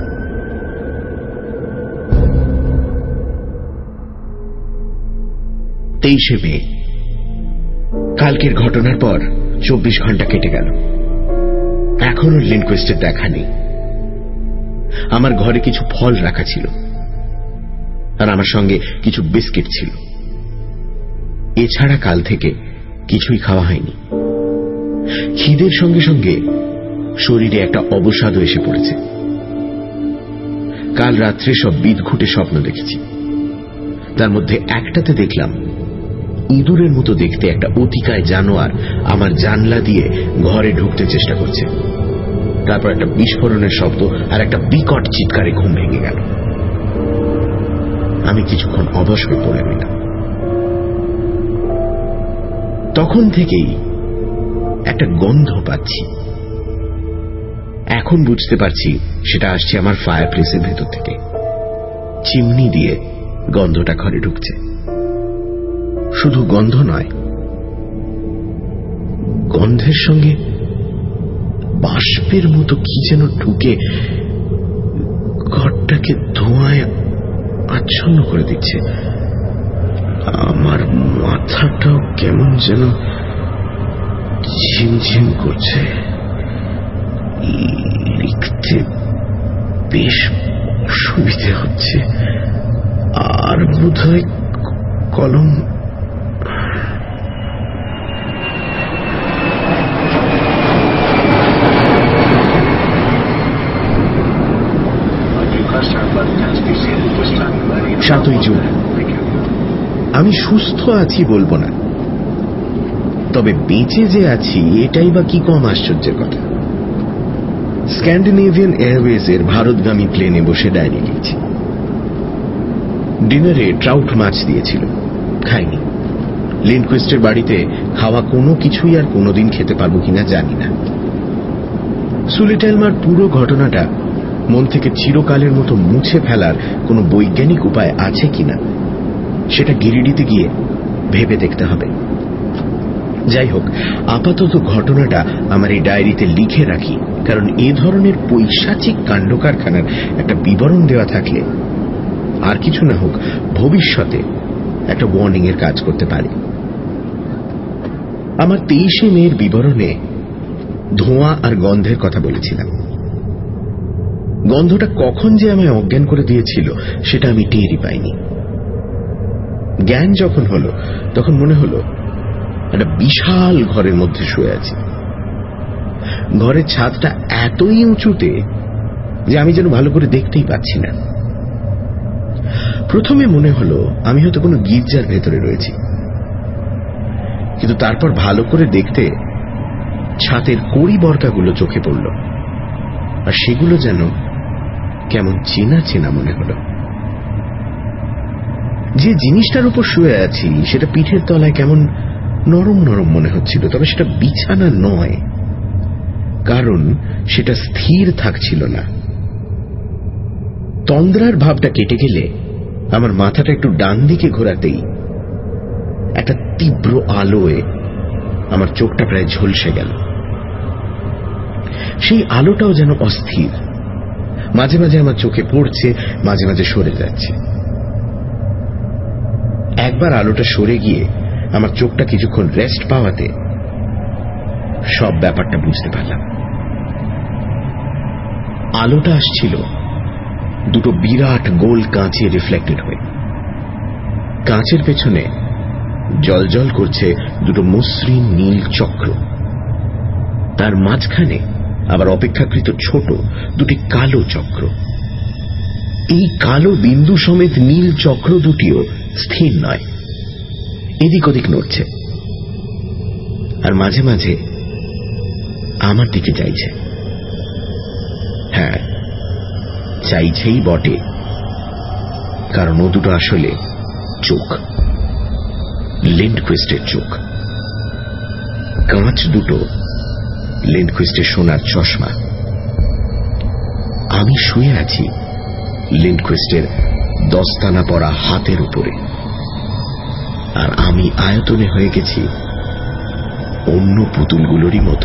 তেইশে মে। কালকের ঘটনার পর চব্বিশ ঘন্টা কেটে গেল। এখনো লিন্ডকুইস্টের দেখা নেই। আমার ঘরে কিছু ফল রাখা ছিল, আর আমার সঙ্গে কিছু বিস্কিট ছিল। এছাড়া কাল থেকে কিছুই খাওয়া হয়নি। খিদের সঙ্গে সঙ্গে শরীরে একটা অবসাদও এসে পড়েছে। কাল রাত্রে সব বিদঘুটে স্বপ্ন দেখেছি। তার মধ্যে একটাতে দেখলাম ইঁদুরের মতো দেখতে একটা অতিকায় জানোয়ার আমার জানলা দিয়ে ঘরে ঢুকতে চেষ্টা করছে। তারপর একটা বিস্ফোরণের শব্দ আর একটা বিকট চিৎকারে ঘুম ভেঙে গেল। আমি কিছুক্ষণ অবশ হয়ে পড়ে রইলাম। তখন থেকেই একটা গন্ধ পাচ্ছি। এখন বুঝতে পারছি সেটা আসছে আমার ফায়ার প্লেসের ভেতর থেকে। চিমনি দিয়ে গন্ধটা ঘরে ঢুকছে। শুধু গন্ধ নয়, গন্ধের সঙ্গে বাষ্পের মতো কি যেন ঢুকে ঘরটাকে ধোঁয়ায় আচ্ছন্ন করে দিচ্ছে। আমার মাথাটাও কেমন যেন ঝিমঝিম করছে। লিখতে বেশ অসুবিধে হচ্ছে, আর বোধহয় কলম সাতই জুন। আমি সুস্থ আছি বলবো না, তবে বেঁচে যে আছি এটাই বা কি কম আশ্চর্যের কথা। স্ক্যান্ডিনেভিয়ান এয়ারওয়েজের ভারতগামী প্লেনে বসে ডায়েরি লিখছি। ডিনারে ট্রাউট মাছ দিয়েছিল, খাইনি। লিন্ডকুইস্টের বাড়িতে খাওয়া কোনো কিছুই আর কোনোদিন খেতে পারবো কিনা জানি না। সুলিটেলমার পুরো ঘটনাটা মন থেকে চিরকালের মতো মুছে ফেলার কোনো বৈজ্ঞানিক উপায় আছে কিনা সেটা গিরিডিতে গিয়ে ভেবে দেখতে হবে। যাই হোক, আপাতত ঘটনাটা আমার এই ডায়েরিতে লিখে রাখি, কারণ এ ধরনের পৈশাচিক কাণ্ড কারখানার একটা বিবরণ দেওয়া থাকলে আর কিছু না হোক ভবিষ্যতে একটা ওয়ার্নিং এর কাজ করতে পারে। আমার তেইশে মেয়ের বিবরণে ধোঁয়া আর গন্ধের কথা বলেছিলাম। গন্ধটা কখন যে আমায় অজ্ঞান করে দিয়েছিল সেটা আমি টেরই পাইনি। জ্ঞান যখন হলো তখন মনে হলো একটা বিশাল ঘরের মধ্যে শুয়ে আছি। ঘরের ছাদটা এতই উঁচুতে যে আমি যেন ভালো করে দেখতেই পাচ্ছি না। প্রথমে মনে হলো আমি হয়তো কোনো গির্জার ভেতরে রয়েছি, কিন্তু তারপর ভালো করে দেখতে ছাদের কড়ি বর্গাগুলো চোখে পড়ল, আর সেগুলো যেন কেমন চেনা চেনা মনে হলো। যে জিনিসটার উপর শুয়ে আছি সেটা পিঠের তলায় কেমন নরম নরম মনে হচ্ছিল, তবে সেটা বিছানা নয়, কারণ সেটা স্থির থাকছিল না। তন্দ্রার ভাবটা কেটে গেলে আমার মাথাটা একটু ডান দিকে ঘোরাতেই একটা তীব্র আলোয় আমার চোখটা প্রায় ঝলসে গেল। সেই আলোটাও যেন অস্থির, মাঝে মাঝে আমার চোখে পড়ছে, মাঝে মাঝে সরে যাচ্ছে। একবার আলোটা সরে গিয়ে আমার চোখটা কিছুক্ষণ রেস্ট পাওয়াতে সব ব্যাপারটা বুঝতে পারলাম। আলোটা আসছিল দুটো বিরাট গোল কাঁচে রিফ্লেক্টেড হয়ে। কাঁচের পেছনে জলজল করছে দুটো মসৃণ নীল চক্র, তার মাঝখানে আবার অপেক্ষাকৃত ছোট দুটি কালো চক্র। এই কালো বিন্দু সমেত নীল চক্র দুটিও স্থির নয়, এদিক ওদিক নড়ছে, আর মাঝে মাঝে আমার দিকে চাইছে। হ্যাঁ, চাইছেই বটে, কারণ ও দুটো আসলে চোখ, লিন্ডকুইস্টের চোখ। কাঁচ দুটো লিন্ডকুইস্টের সোনার চশমা। আমি শুয়ে আছি লিন্ডকুইস্টের দস্তানা পরা হাতের উপরে, আর আমি আয়তনে হয়ে গেছি অন্য পুতুলগুলোরই মতো,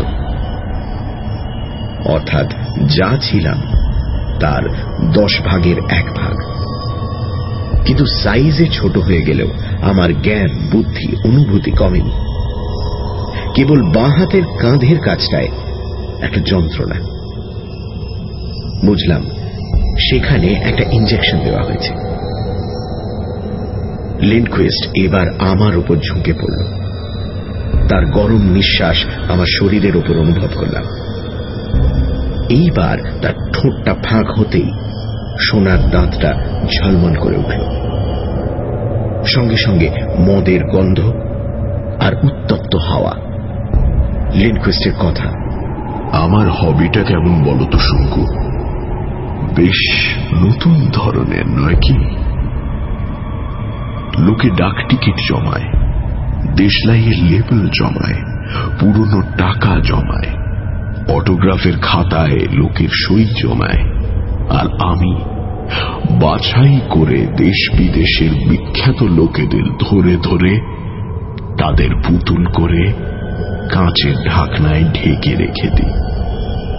অর্থাৎ যা ছিলাম তার দশ ভাগের এক ভাগ। কিন্তু সাইজে ছোট হয়ে গেলেও আমার জ্ঞান, বুদ্ধি, অনুভূতি কমেনি। কেবল বাঁ হাতের কাঁধের কাছটায় একটা যন্ত্রণা। বুঝলাম সেখানে একটা ইনজেকশন দেওয়া হয়েছে। লিন্ডকুইস্ট এবার আমার উপর ঝুঁকে পড়ল। তার গরম নিঃশ্বাস আমার শরীরের উপর অনুভব করলাম। এইবার তার ঠোঁটটা ফাঁক হতেই সোনার দাঁতটা ঝলমল করে উঠল। সঙ্গে সঙ্গে মদের গন্ধ আর উত্তপ্ত হাওয়া। লিন্ডকুইস্টের কথা, আমার হবিটা কেমন বলতো শঙ্কু? বেশ নতুন ধরনের নয় কি? লোকে ডাক টিকিট জমায়, দেশলাইয়ের লেবেল জমায়, পুরনো টাকা জমায়, অটোগ্রাফের খাতায় লোকের সই জমায়, আর আমি বাছাই করে দেশ বিদেশের বিখ্যাত লোকেদের ধরে ধরে তাদের পুতুল করে কাঁচের ঢাকনায় ঢেকে রেখে দিই।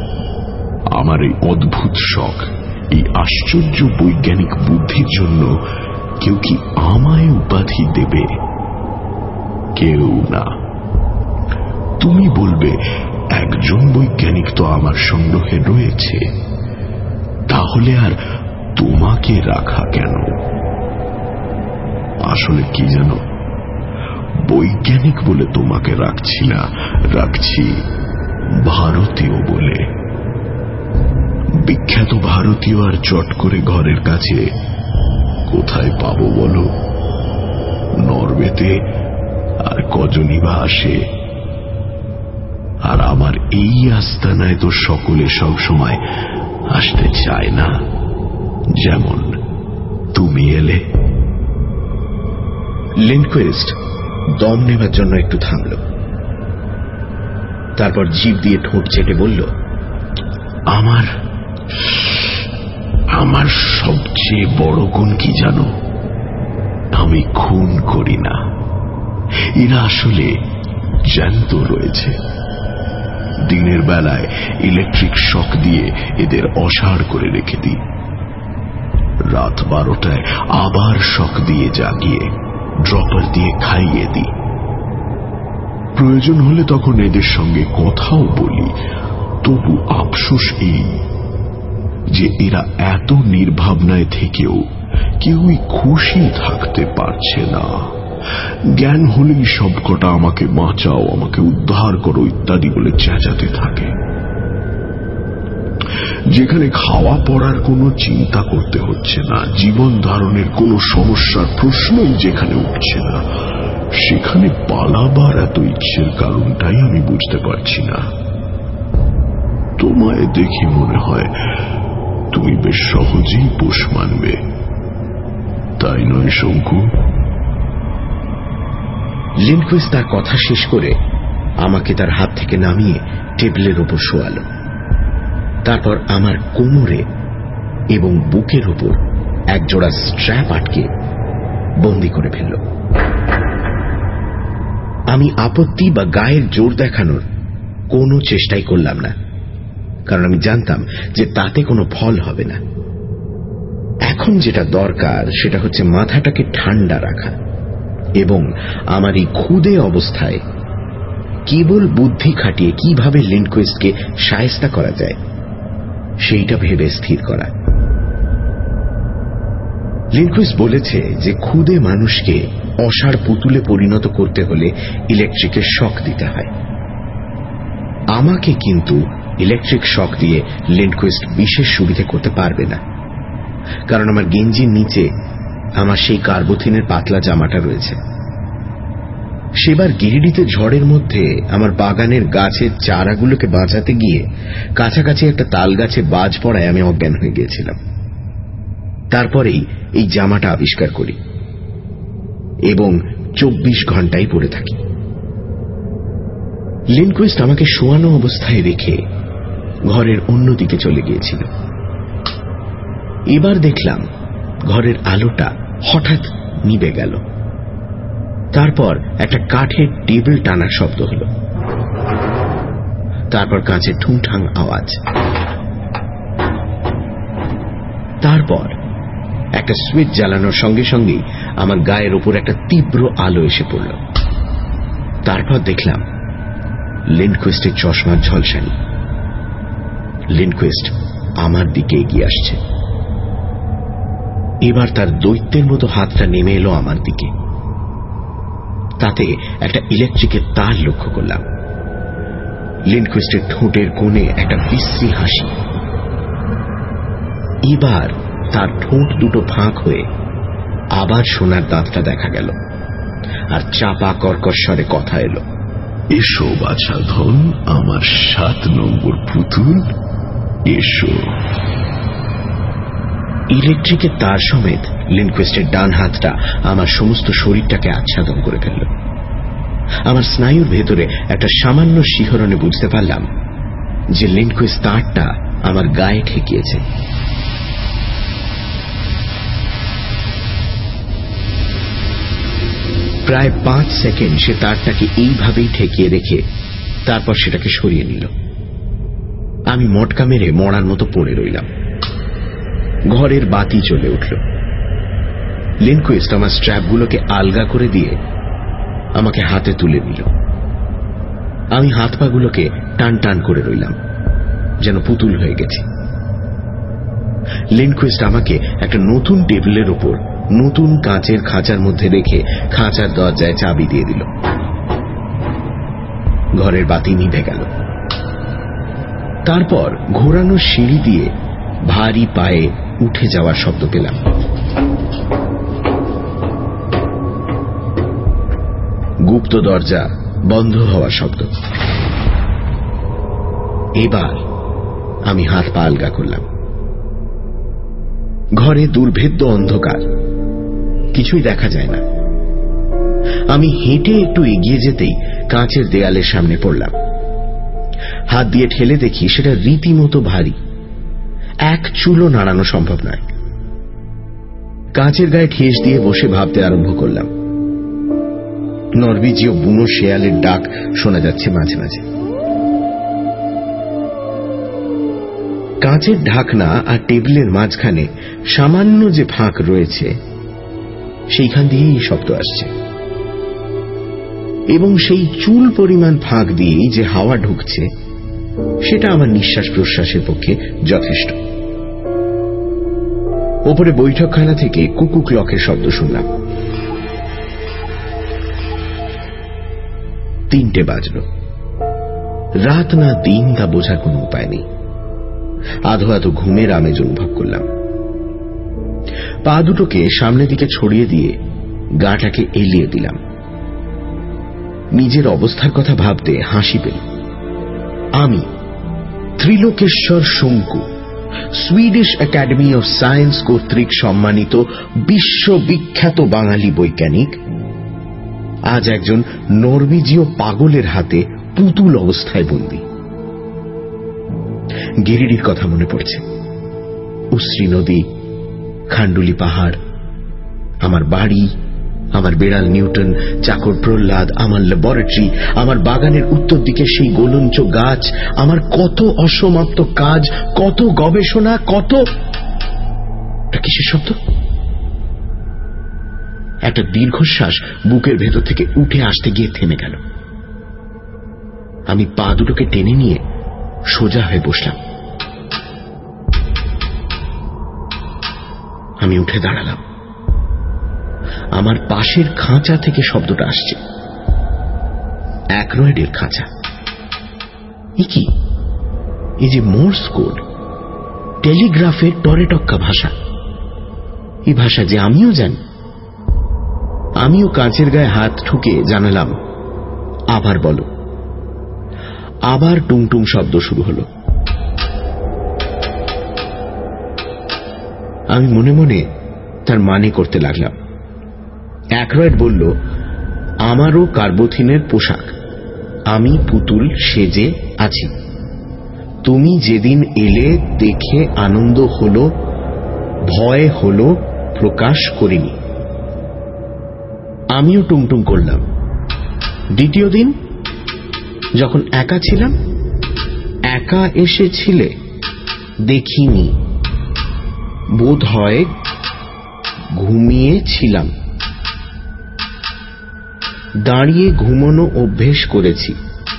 আমার এই অদ্ভুত শখ, এই আশ্চর্য বৈজ্ঞানিক বুদ্ধির জন্য কেউ কি আমায় উপাধি দেবে? কেউ না। তুমি বলবে একজন বৈজ্ঞানিক তো আমার সংগ্রহে রয়েছে, তাহলে আর তোমাকে রাখা কেন? আসলে কি জানো, বৈজ্ঞানিক বলে তোমাকে রাখছি না, রাখছি ভারতীয় বলে। বিখ্যাত ভারতীয় আর চট করে ঘরের কাছে কোথায় পাবো বলো? নরওয়েতে আর কজনই বা আসে? আর আমার এই আস্তানায় তো সকলে সব সময় আসতে চায় না, যেমন তুমি এলে। লিন্ডকুইস্ট দম নেবার জন্য একটু থামল, তারপর জিভ দিয়ে ঠোঁট চেটে বলল, আমার আমার সবচেয়ে বড় গুণ কি জানো? আমি খুন করি না। এরা আসলে জ্যান্ত রয়েছে। দিনের বেলায় ইলেকট্রিক শক দিয়ে এদের অসাড় করে রেখে দিই, রাত বারোটায় আবার শক দিয়ে জাগিয়ে ড্রপার দিয়ে খাইয়ে দিই। প্রয়োজন হলে তখন এদের সঙ্গে কথাও বলি। তবু আফসোস এই যে এরা এত নির্ভাবনায় থেকেও কেউই খুশি থাকতে পারছে না। জ্ঞান হলেই সবকটা আমাকে বাঁচাও, আমাকে উদ্ধার করো ইত্যাদি বলে চেঁচাতে থাকে। যেখানে খাওয়া পড়ার কোনো চিন্তা করতে হচ্ছে না, জীবন ধারণের কোনো সমস্যার প্রশ্নই যেখানে উঠছে না, সেখানে পালাবার এত ইচ্ছের কারণটাই আমি বুঝতে পারছি না। তোমায় দেখি মনে হয় তুমি বেশ সহজেই পোষ মানবে, তাই নয় শঙ্কু? লিন্ডকুইস্ট তার কথা শেষ করে আমাকে তার হাত থেকে নামিয়ে টেবিলের উপর শোয়াল। তারপর আমার কোমরে এবং বুকের উপর একজোড়া স্ট্র্যাপ আটকে বন্দি করে ফেলল। আমি আপত্তি বা গায়ের জোর দেখানোর কোনো চেষ্টাই করলাম না, কারণ আমি জানতাম যে তাতে কোনো ফল হবে না। এখন যেটা দরকার সেটা হচ্ছে মাথাটাকে ঠান্ডা রাখা এবং আমার এই ক্ষুদে অবস্থায় কেবল বুদ্ধি খাটিয়ে কিভাবে লিন্ডকুইস্টকে শায়েস্তা করা যায় সেইটা ভেবে স্থির করা। লিন্ডকুইস্ট বলেছে যে ক্ষুদে মানুষকে অসাড় পুতুলে পরিণত করতে হলে ইলেকট্রিকের শক দিতে হয়। আমাকে কিন্তু ইলেকট্রিক শক দিয়ে লিন্ডকুইস্ট বিশেষ সুবিধে করতে পারবে না, কারণ আমার গেঞ্জির নিচে আমার সেই কার্বোথিনের পাতলা জামাটা রয়েছে। সেবার গিরিডিতে ঝড়ের মধ্যে আমার বাগানের গাছের চারাগুলোকে বাঁচাতে গিয়ে কাছাকাছি একটা তাল গাছে বাজ পড়ায় আমি অজ্ঞান হয়ে গিয়েছিলাম। তারপরেই এই জামাটা আবিষ্কার করি এবং চব্বিশ ঘন্টাই পরে থাকি। লিন্ডকুইস্ট আমাকে শোয়ানো অবস্থায় রেখে ঘরের অন্যদিকে চলে গিয়েছিল। এবার দেখলাম ঘরের আলোটা হঠাৎ নিভে গেল। তারপর একটা কাঠের টেবিল টানার শব্দ হল, তারপর কাঁচের ঠুংঠাং আওয়াজ, তারপর একটা সুইচ জ্বালানোর সঙ্গে সঙ্গেই আমার গায়ের উপর একটা তীব্র আলো এসে পড়ল। তারপর দেখলাম লিন্ডকুইস্টের চশমার ঝলসানি। লিন্ডকুইস্ট আমার দিকে এগিয়ে আসছে। এবার তার দৈত্যের মতো হাতটা নেমে এলো আমার দিকে। তাতে একটা ইলেকট্রিকের তার লক্ষ্য করলাম। লিন্ডকুইস্টের ঠোঁটের কোণে একটা বিশ্রী হাসি। এবার তার ঠোঁট দুটো ফাঁক হয়ে আবার সোনার দাঁতটা দেখা গেল, আর চাপা কর্কশ স্বরে কথা এলো, এসো বাছা ধন, আমার সাত নম্বর পুতুল, এসো। ইলেকট্রিকের তার সমেত লিন্ডকুইস্টের ডান হাতটা আমার সমস্ত শরীরটাকে আচ্ছাদন করে ফেলল। আমার স্নায়ুর ভেতরে একটা সামান্য শিহরণে বুঝতে পারলাম যে লিন্ডকুইস্ট তারটা আমার গায়ে ঠেকিয়েছে। প্রায় পাঁচ সেকেন্ড সে তারটাকে এইভাবেই ঠেকিয়ে রেখে তারপর সেটাকে সরিয়ে নিল। আমি মটকা মেরে মরার মতো পড়ে রইলাম। ঘরের বাতি জ্বলে উঠল। লিনকুইস্ট আমার স্ট্র্যাপগুলোকে আলগা করে দিয়ে আমাকে হাতে তুলে নিল। আমি হাত পাগুলোকে টান টান করে রইলাম, যেন পুতুল হয়ে গেছি। লিনকুইস্ট আমাকে একটা নতুন টেবিলের ওপর নতুন কাঁচের খাঁচার মধ্যে রেখে খাঁচার দরজায় চাবি দিয়ে দিল। ঘরের বাতি নিভে গেল। তারপর ঘোরানো সিঁড়ি দিয়ে ভারী পায়ে উঠে যাওয়ার শব্দ পেলাম। গুপ্ত দরজা বন্ধ হওয়ার শব্দ। এবার আমি হাত পা আলগা করলাম। ঘরে দুর্ভেদ্য অন্ধকার, কিছুই দেখা যায় না। আমি হেঁটে একটু এগিয়ে যেতেই কাঁচের দেয়ালের সামনে পড়লাম। হাত দিয়ে ঠেলে দেখি সেটা রীতিমতো ভারী, এক চুলও নাড়ানো সম্ভব নয়। কাঁচের গায়ে ঠেস দিয়ে বসে ভাবতে আরম্ভ করলাম। নরওয়েজীয় বুনো শেয়ালের ডাক শোনা যাচ্ছে মাঝে মাঝে। কাঁচের ঢাকনা আর টেবিলের মাঝখানে সামান্য যে ফাঁক রয়েছে সেইখান দিয়েই শব্দ আসছে, এবং সেই চুল পরিমাণ ফাঁক দিয়েই যে হাওয়া ঢুকছে সেটা আমার নিঃশ্বাস প্রশ্বাসের পক্ষে যথেষ্ট। ওপরে বৈঠকখানা থেকে কুকু ক্লকের শব্দ শুনলাম। তিনটে বাজল। রাত না দিন তা বোঝার কোনো উপায় নেই। আধো আধো ঘুমের আমেজ অনুভব করলাম। পা দুটোকে সামনের দিকে ছড়িয়ে দিয়ে গাটাকে এলিয়ে দিলাম। নিজের অবস্থার কথা ভাবতে হাসি পেল। আমি ত্রিলোকেশ্বর শঙ্কু, সুইডিশ একাডেমি অফ সায়েন্স কর্তৃক সম্মানিত বিশ্ববিখ্যাত বাঙালি বৈজ্ঞানিক, আজ একজন নরওয়েজীয় পাগলের হাতে পুতুল অবস্থায় বন্দী। গিরিডির কথা মনে পড়ছে। উশ্রী নদী, খান্ডুলি পাহাড়, আমার বাড়ি, আমার বেড়াল নিউটন, চাকর প্রহ্লাদ, আমার ল্যাবরেটরি, আমার বাগানের উত্তর দিকে সেই গোলঞ্চ গাছ, আমার কত অসমাপ্ত কাজ, কত গবেষণা, কত... কিসের শব্দ? একটা দীর্ঘশ্বাস বুকের ভেতর থেকে উঠে আসতে গিয়ে থেমে গেল। আমি পা দুটোকে টেনে নিয়ে সোজা হয়ে বসলাম। আমি উঠে দাঁড়ালাম। আমার পাশের খাঁচা থেকে শব্দটা আসছে, অ্যাক্রয়েডের খাঁচা। এ কি? এই যে মোর্স কোড, টেলিগ্রাফের টরেটক্কা ভাষা, এই ভাষা যে আমিও জানি। আমিও কাঁচের গায়ে হাত ঠুকে জানালাম, আবার বলো। আবার টুংটুং শব্দ শুরু হলো। আমি মনে মনে তার মানে করতে লাগলাম। অ্যাক্রয়েড বলল, আমারও কার্বোথিনের পোশাক, আমি পুতুল সেজে আছি। তুমি যেদিন এলে দেখে আনন্দ হলো, ভয় হলো, প্রকাশ করিনি। আমিও টুংটুং করলাম। দ্বিতীয় দিন যখন একা ছিলাম, একা এসেছিলে, দেখিনি, বোধ হয় ঘুমিয়েছিলাম। দাঁড়িয়ে ঘুমানো অভ্যেস করেছি।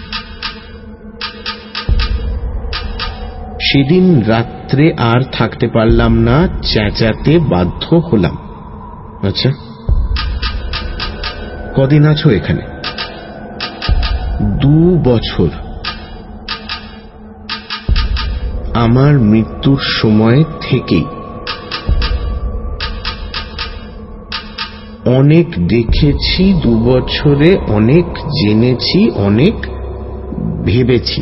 সেদিন রাত্রে আর থাকতে পারলাম না, চেঁচাতে বাধ্য হলাম। আচ্ছা, কদিন আছো এখানে? দু বছর। আমার মৃত্যুর সময় থেকেই। অনেক দেখেছি দু বছরে, অনেক জেনেছি, অনেক ভেবেছি।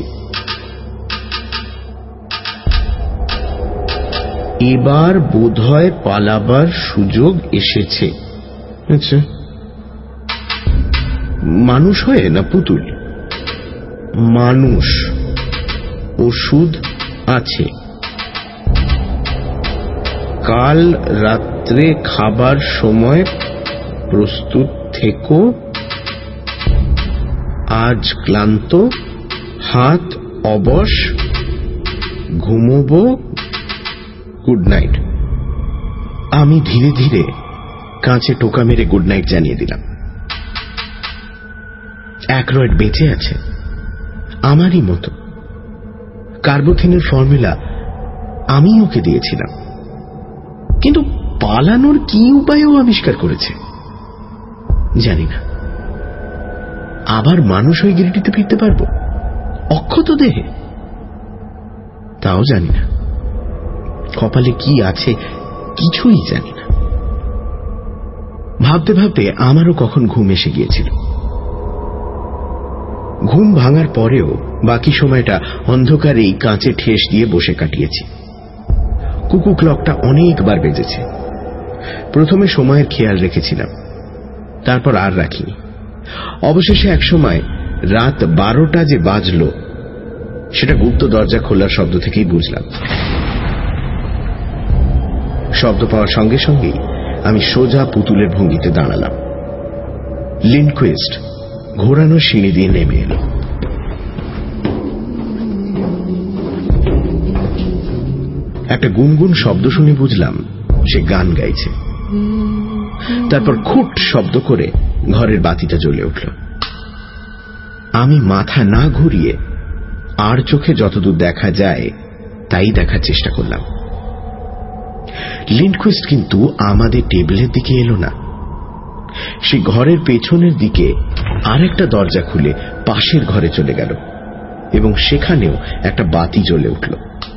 এবার বোধহয় পালাবার সুযোগ এসেছে। আচ্ছা, মানুষ হয়ে না পুতুল? মানুষ। ওষুধ আছে। কাল রাত্রে খাবার সময় প্রস্তুত থেকো। আজ ক্লান্ত, হাত অবশ, ঘুমোবো, গুড নাইট। আমি ধীরে ধীরে কাঁচে টোকা মেরে গুড নাইট জানিয়ে দিলাম। অ্যাক্রয়েড বেঁচে আছে, আমারই মতো। কার্বোথিনের ফর্মুলা আমি ওকে দিয়েছিলাম, কিন্তু পালানোর কি উপায়ও আবিষ্কার করেছে জানি না। আবার মানুষ হয়ে গিরিটিতে ফিরতে পারবো অক্ষত দেহে, তাও জানি না। কপালে কি আছে কিছুই জানি না। ভাবতে ভাবতে আমারও কখন ঘুম এসে গিয়েছিল। ঘুম ভাঙার পরেও বাকি সময়টা অন্ধকারেই কাঁচে ঠেস দিয়ে বসে কাটিয়েছি। কুকু ক্লকটা অনেকবার বেজেছে। প্রথমে সময়ের খেয়াল রেখেছিলাম, তারপর আর রাখিনি। অবশেষে এক সময় রাত বারোটা যে বাজল সেটা গুপ্ত দরজা খোলার শব্দ থেকেই বুঝলাম। শব্দ পাওয়ার সঙ্গে সঙ্গেই আমি সোজা পুতুলের ভঙ্গিতে দাঁড়ালাম। লিন্ডকুইস্ট ঘোরানো সিঁড়ি দিয়ে নেমে এল। একটা গুনগুন শব্দ শুনে বুঝলাম সে গান গাইছে। তারপর খুট শব্দ করে ঘরের বাতিটা জ্বলে উঠল। আমি মাথা না ঘুরিয়ে আর চোখে যতদূর দেখা যায় তাই দেখার চেষ্টা করলাম। লিন্ডকুইস্ট কিন্তু আমাদের টেবিলের দিকে এলো না। সে ঘরের পেছনের দিকে আরেকটা দরজা খুলে পাশের ঘরে চলে গেল এবং সেখানেও একটা বাতি জ্বলে উঠল।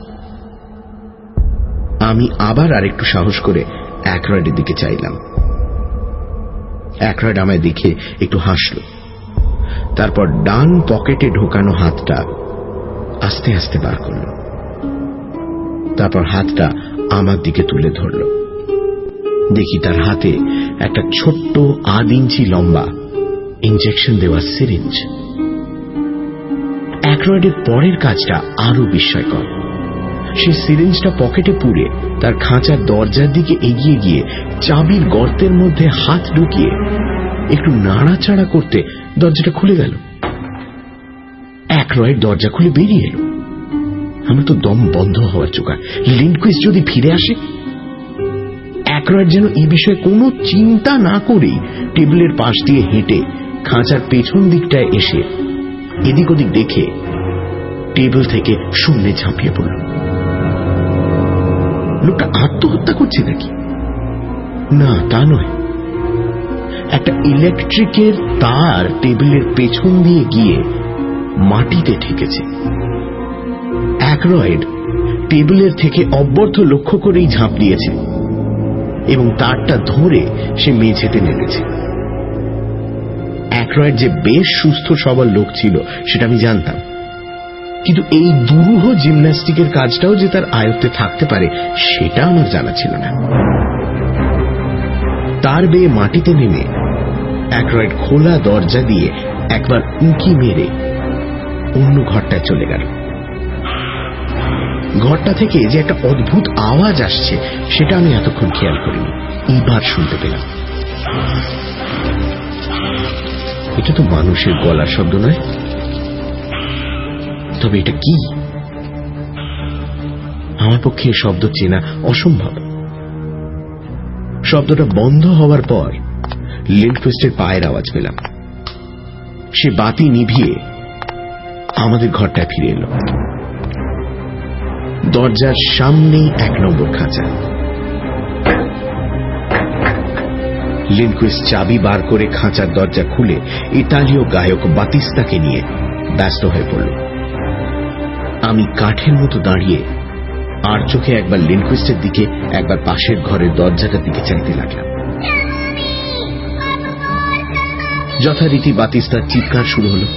আমি আবার আরেকটু সাহস করে অ্যাক্রয়েডের দিকে চাইলাম। অ্যাক্রয়েড আমায় দেখে একটু হাসল, তারপর ডান পকেটে ঢোকানো হাতটা আস্তে আস্তে বার করল। তারপর হাতটা আমার দিকে তুলে ধরল। দেখি তার হাতে একটা ছোট্ট আধ ইঞ্চি লম্বা ইনজেকশন দেওয়া সিরিঞ্জ। অ্যাক্রয়েডের পরের কাজটা আরো বিস্ময়কর। সে সিরিঞ্জটা পকেটে পুরে তার খাঁচার দরজার দিকে এগিয়ে গিয়ে চাবির গর্তের মধ্যে হাত ঢুকিয়ে একটু নাড়াচাড়া করতে দরজাটা খুলে গেল। অ্যাক্রয়েড দরজা খুলে বেরিয়ে এলো। আমার তো দম বন্ধ হওয়ার জোগাড়। লিন্ডকুইস্ট যদি ফিরে আসে? অ্যাক্রয়েড যেন এই বিষয়ে কোনো চিন্তা না করেই টেবিলের পাশ দিয়ে হেঁটে খাঁচার পেছন দিকটায় এসে এদিক ওদিক দেখে টেবিল থেকে শূন্যে ঝাঁপিয়ে পড়ল। লোকটা আত্মহত্যা করছে নাকি? না, তা নয়। একটা ইলেকট্রিকের তার টেবিলের পেছন দিয়ে গিয়ে মাটিতে ঠেকেছে। অ্যাক্রয়েড টেবিলের থেকে অব্যর্থ লক্ষ্য করেই ঝাঁপ দিয়েছে এবং তারটা ধরে সে মেঝেতে নেমেছে। অ্যাক্রয়েড যে বেশ সুস্থ সবল লোক ছিল সেটা আমি জানতাম, কিন্তু এই দুরূহ জিমন্যাস্টিকের কাজটাও যে তার আয়ত্তে থাকতে পারে সেটা আমার জানা ছিল না। তার বেয়ে মাটিতে নেমে অ্যাক্রয়েড খোলা দরজা দিয়ে একবার উঁকি মেরে অন্য ঘরটায় চলে গেল। ঘরটা থেকে যে একটা অদ্ভুত আওয়াজ আসছে সেটা আমি এতক্ষণ খেয়াল করিনি, এইবার শুনতে পেলাম। এটা তো মানুষের গলার শব্দ নয়, তবে এটা কি? আমার পক্ষে এ শব্দ চেনা অসম্ভব। শব্দটা বন্ধ হওয়ার পর লিন্ডকুইস্টের পায়ের আওয়াজ পেলাম। সে বাতি নিভিয়ে আমাদের ঘরটায় ফিরে এলো। দরজার সামনেই এক নম্বর খাঁচা। লিন্ডকুইস্ট চাবি বার করে খাঁচার দরজা খুলে ইতালীয় গায়ক বাতিস্তাকে নিয়ে ব্যস্ত হয়ে পড়ল। আমি কাঠের মতো দাঁড়িয়ে আর চোখে একবার লিন্ডকুইস্টের দিকে একবার পাশের ঘরের দরজাটার দিকে চাইতে লাগলাম। যথারীতি বাতিস্তার চিৎকার শুরু হল।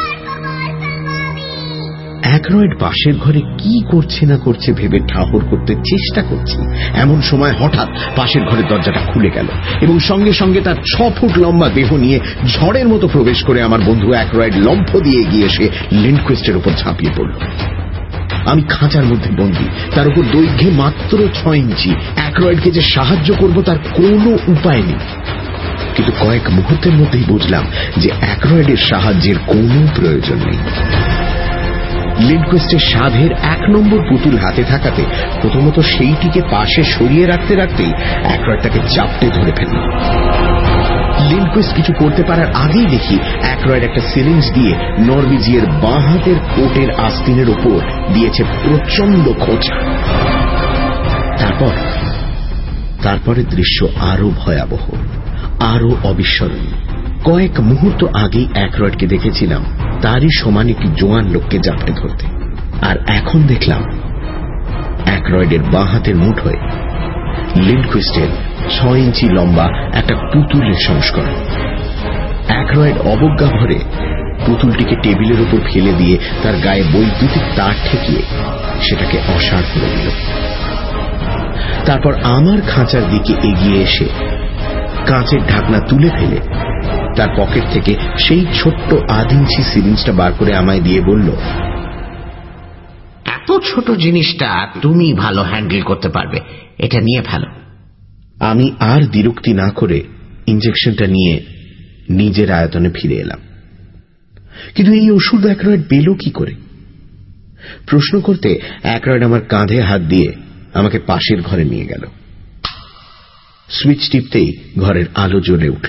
অ্যাক্রয়েড পাশের ঘরে কি করছে না করছে ভেবে ঠাহর করতে চেষ্টা করছি, এমন সময় হঠাৎ পাশের ঘরের দরজাটা খুলে গেল এবং সঙ্গে সঙ্গে তার ছ ফুট লম্বা দেহ নিয়ে ঝড়ের মতো প্রবেশ করে আমার বন্ধু অ্যাক্রয়েড লম্ফ দিয়ে এগিয়ে এসে লিন্ডকুইস্টের উপর ঝাঁপিয়ে পড়ল। আমি খাঁচার মধ্যে বন্দী, তার উপর দৈর্ঘ্যে মাত্র ছয় ইঞ্চি। অ্যাক্রয়েডকে যে সাহায্য করব তার কোনো উপায় নেই, কিন্তু কয়েক মুহূর্তের মধ্যেই বুঝলাম যে অ্যাক্রয়েডের সাহায্যের কোনো প্রয়োজন নেই। লিন্ডকুইস্টের সাধের এক নম্বর পুতুল হাতে থাকাতে প্রথমত সেইটিকে পাশে সরিয়ে রাখতে রাখতেই অ্যাক্রয়েড তাকে চাপটে ধরে ফেলল। লিন্ডকুইস্ট কিছু করতে পারার আগেই দেখি অ্যাক্রয়েড একটা সিরিঞ্জ দিয়ে নরওয়েজিয়ার বাঁ হাতের কোটের আস্তিনের উপর দিয়েছে প্রচন্ড খোঁচা। তারপর তারপরে দৃশ্য আরো ভয়াবহ, আরো অবিস্মরণীয়। কয়েক মুহূর্ত আগেই অ্যাক্রয়েডকে দেখেছিলাম তারই সমান একটি জোয়ান লোককে জাপটে ধরতে, আর এখন দেখলাম অ্যাক্রয়েডের বাঁ হাতের মুঠোয় লিন্ডকুইস্টের ছয় ইঞ্চি লম্বা একটা পুতুলের সংস্করণ। অ্যাক্রয়েড অবজ্ঞা ভরে পুতুলটিকে টেবিলের উপর ফেলে দিয়ে তার গায়ে বৈদ্যুতিক তার ঠেকিয়ে সেটাকে অসাড় করে দিল। তারপর আমার খাঁচার দিকে এগিয়ে এসে কাঁচের ঢাকনা তুলে ফেলে তার পকেট থেকে সেই ছোট্ট আধ ইঞ্চি সিরিঞ্জটা বার করে আমায় দিয়ে বলল, এত ছোট জিনিসটা তুমি ভালো হ্যান্ডেল করতে পারবে, এটা নিয়ে ফেলো। আমি আর দ্বিরুক্তি না করে ইঞ্জেকশনটা নিয়ে নিজের আয়তনে ফিরে এলাম। কিন্তু এই ওষুধ অ্যাক্রয়েড পেল কি করে? প্রশ্ন করতে অ্যাক্রয়েড আমার কাঁধে হাত দিয়ে আমাকে পাশের ঘরে নিয়ে গেল। সুইচ টিপতেই ঘরের আলো জ্বলে উঠল।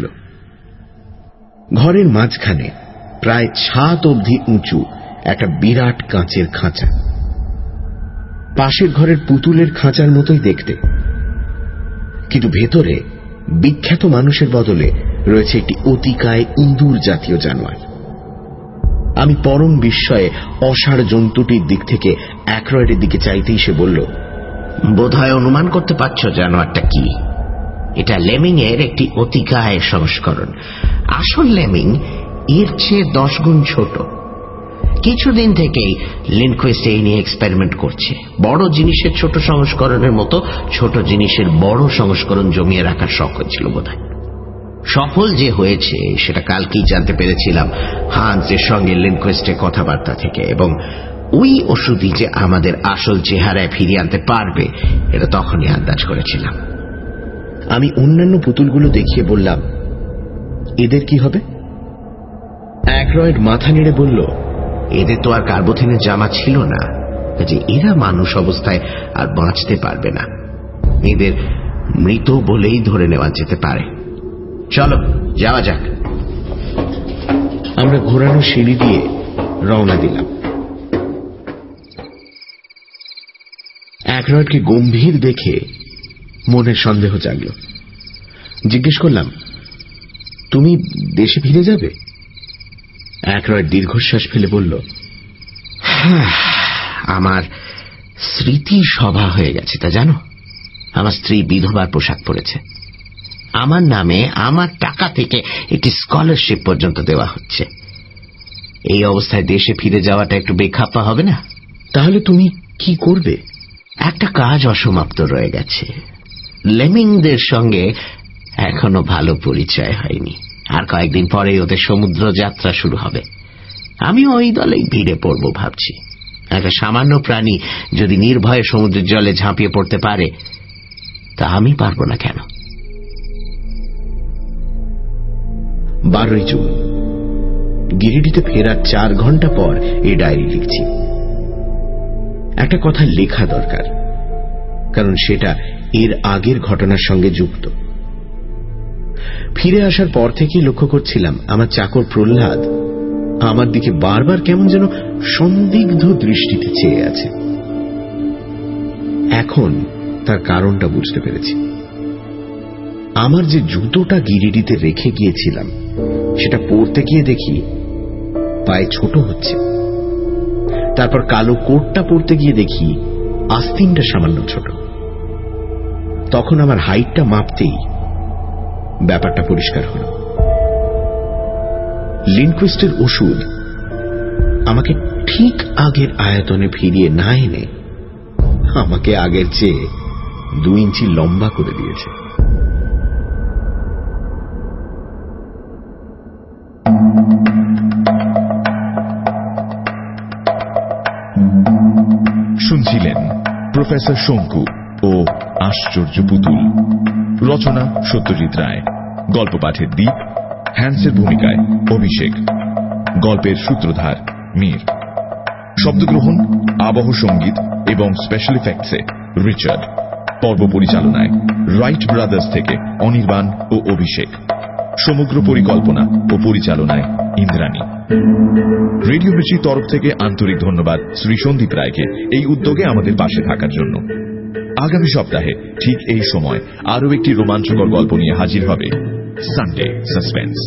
ঘরের মাঝখানে প্রায় ছাদ অবধি উঁচু একটা বিরাট কাঁচের খাঁচা, পাশের ঘরের পুতুলের খাঁচার মতোই দেখতে, কিন্তু ভেতরে বিখ্যাত মানুষের বদলে রয়েছে একটি অতিকায় ইঁদুর জাতীয় জানোয়ার। আমি পরম বিস্ময়ে অসাড় জন্তুটির দিক থেকে অ্যাক্রয়েডের দিকে চাইতেই সে বলল, বোধহয় অনুমান করতে পারছ জানোয়ারটা কি? এটা লেমিং এর একটি অতিকায় সংস্করণ। আসল লেমিং এর চেয়ে দশ গুণ ছোট। কিছুদিন থেকেই লিন্ডকুইস্ট এই নিয়ে এক্সপেরিমেন্ট করছে। বড় জিনিসের ছোট সংস্করণের মতো ছোট জিনিসের বড় সংস্করণ জমিয়ে রাখার শখ হয়েছিল বোধহয়। সফল যে হয়েছে সেটা কালকেই জানতে পেরেছিলাম হান্সের সঙ্গে লিন্ডকুইস্টের কথাবার্তা থেকে, এবং ওই ওষুধই যে আমাদের আসল চেহারায় ফিরিয়ে আনতে পারবে এটা তখনই আন্দাজ করেছিলাম। আমি অন্যান্য পুতুলগুলো দেখিয়ে বললাম, এদের কি হবে? অ্যাক্রয়েড মাথা নেড়ে বলল, এদের তো আর কার্বোথেনের জামা ছিল না, যে এরা মানুষ অবস্থায় আর বাঁচতে পারবে না। এদের মৃত বলেই ধরে নেওয়া যেতে পারে। চলো যাওয়া যাক। আমরা ঘোরানো সিঁড়ি দিয়ে রওনা দিলাম। অ্যাক্রয়েডকে গম্ভীর দেখে মনের সন্দেহ জাগল। জিজ্ঞেস করলাম, তুমি দেশে ফিরে যাবে? অ্যাক্রয়েড দীর্ঘশ্বাস ফেলে বলল, আমার স্মৃতি সভা হয়ে গেছে তা জানো। আমার স্ত্রী বিধবার পোশাক পরেছে, আমার নামে আমার টাকা থেকে একটি স্কলারশিপ পর্যন্ত দেওয়া হচ্ছে। এই অবস্থায় দেশে ফিরে যাওয়াটা একটু বেখাপ্পা হবে না? তাহলে তুমি কি করবে? একটা কাজ অসমাপ্ত রয়ে গেছে। লেমিংদের সঙ্গে এখনো ভালো পরিচয় হয়নি, আর কয়েকদিন পরেই ওদের সমুদ্র যাত্রা শুরু হবে। আমি ওই দলেই ভিড়ে পড়ব ভাবছি। একটা সামান্য প্রাণী যদি নির্ভয়ে সমুদ্রের জলে ঝাঁপিয়ে পড়তে পারে, তা আমি পারবো না কেন? বারোই জুন, গিরিডিতে ফেরার চার ঘন্টা পর এই ডায়েরি লিখছি। একটা কথা লেখা দরকার, কারণ সেটা এর আগের ঘটনার সঙ্গে যুক্ত। ফিরে আসার পর থেকেই লক্ষ্য করছিলাম আমার চাকর প্রহ্লাদ আমার দিকে বারবার কেমন যেন সন্দিগ্ধ দৃষ্টিতে চেয়ে আছে। এখন তার কারণটা বুঝতে পেরেছি। আমার যে জুতোটা গিরিডিতে রেখে গিয়েছিলাম সেটা পরতে গিয়ে দেখি পায়ে ছোট হচ্ছে। তারপর কালো কোটটা পরতে গিয়ে দেখি আস্তিনটা সামান্য ছোট। তখন আমার হাইটটা মাপতেই ব্যাপারটা পরিষ্কার হল। লিন্ডকুইস্টের ওষুধ আমাকে ঠিক আগের আয়তনে ফিরিয়ে না এনে আমাকে আগের চেয়ে দু ইঞ্চি লম্বা করে দিয়েছে। শুনছিলেন প্রফেসর শঙ্কু ও আশ্চর্য পুতুল। রচনা সত্যজিৎ রায়, গল্প পাঠের দ্বীপ, হ্যান্সের ভূমিকায় অভিষেক, গল্পের সূত্রধার মীর। শব্দগ্রহণ, আবহ সঙ্গীত এবং স্পেশাল ইফেক্টসে রিচার্ড। পর্ব পরিচালনায় রাইট ব্রাদার্স থেকে অনির্বাণ ও অভিষেক। সমগ্র পরিকল্পনা ও পরিচালনায় ইন্দ্রাণী। রেডিও মির্চির তরফ থেকে আন্তরিক ধন্যবাদ শ্রী সন্দীপ রায়কে এই উদ্যোগে আমাদের পাশে থাকার জন্য। আগামী সপ্তাহে ঠিক এই সময় আরও একটি রোমাঞ্চকর গল্প নিয়ে হাজির হবে Sunday suspense.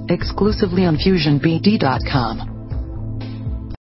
Exclusively on fusion b d dot com.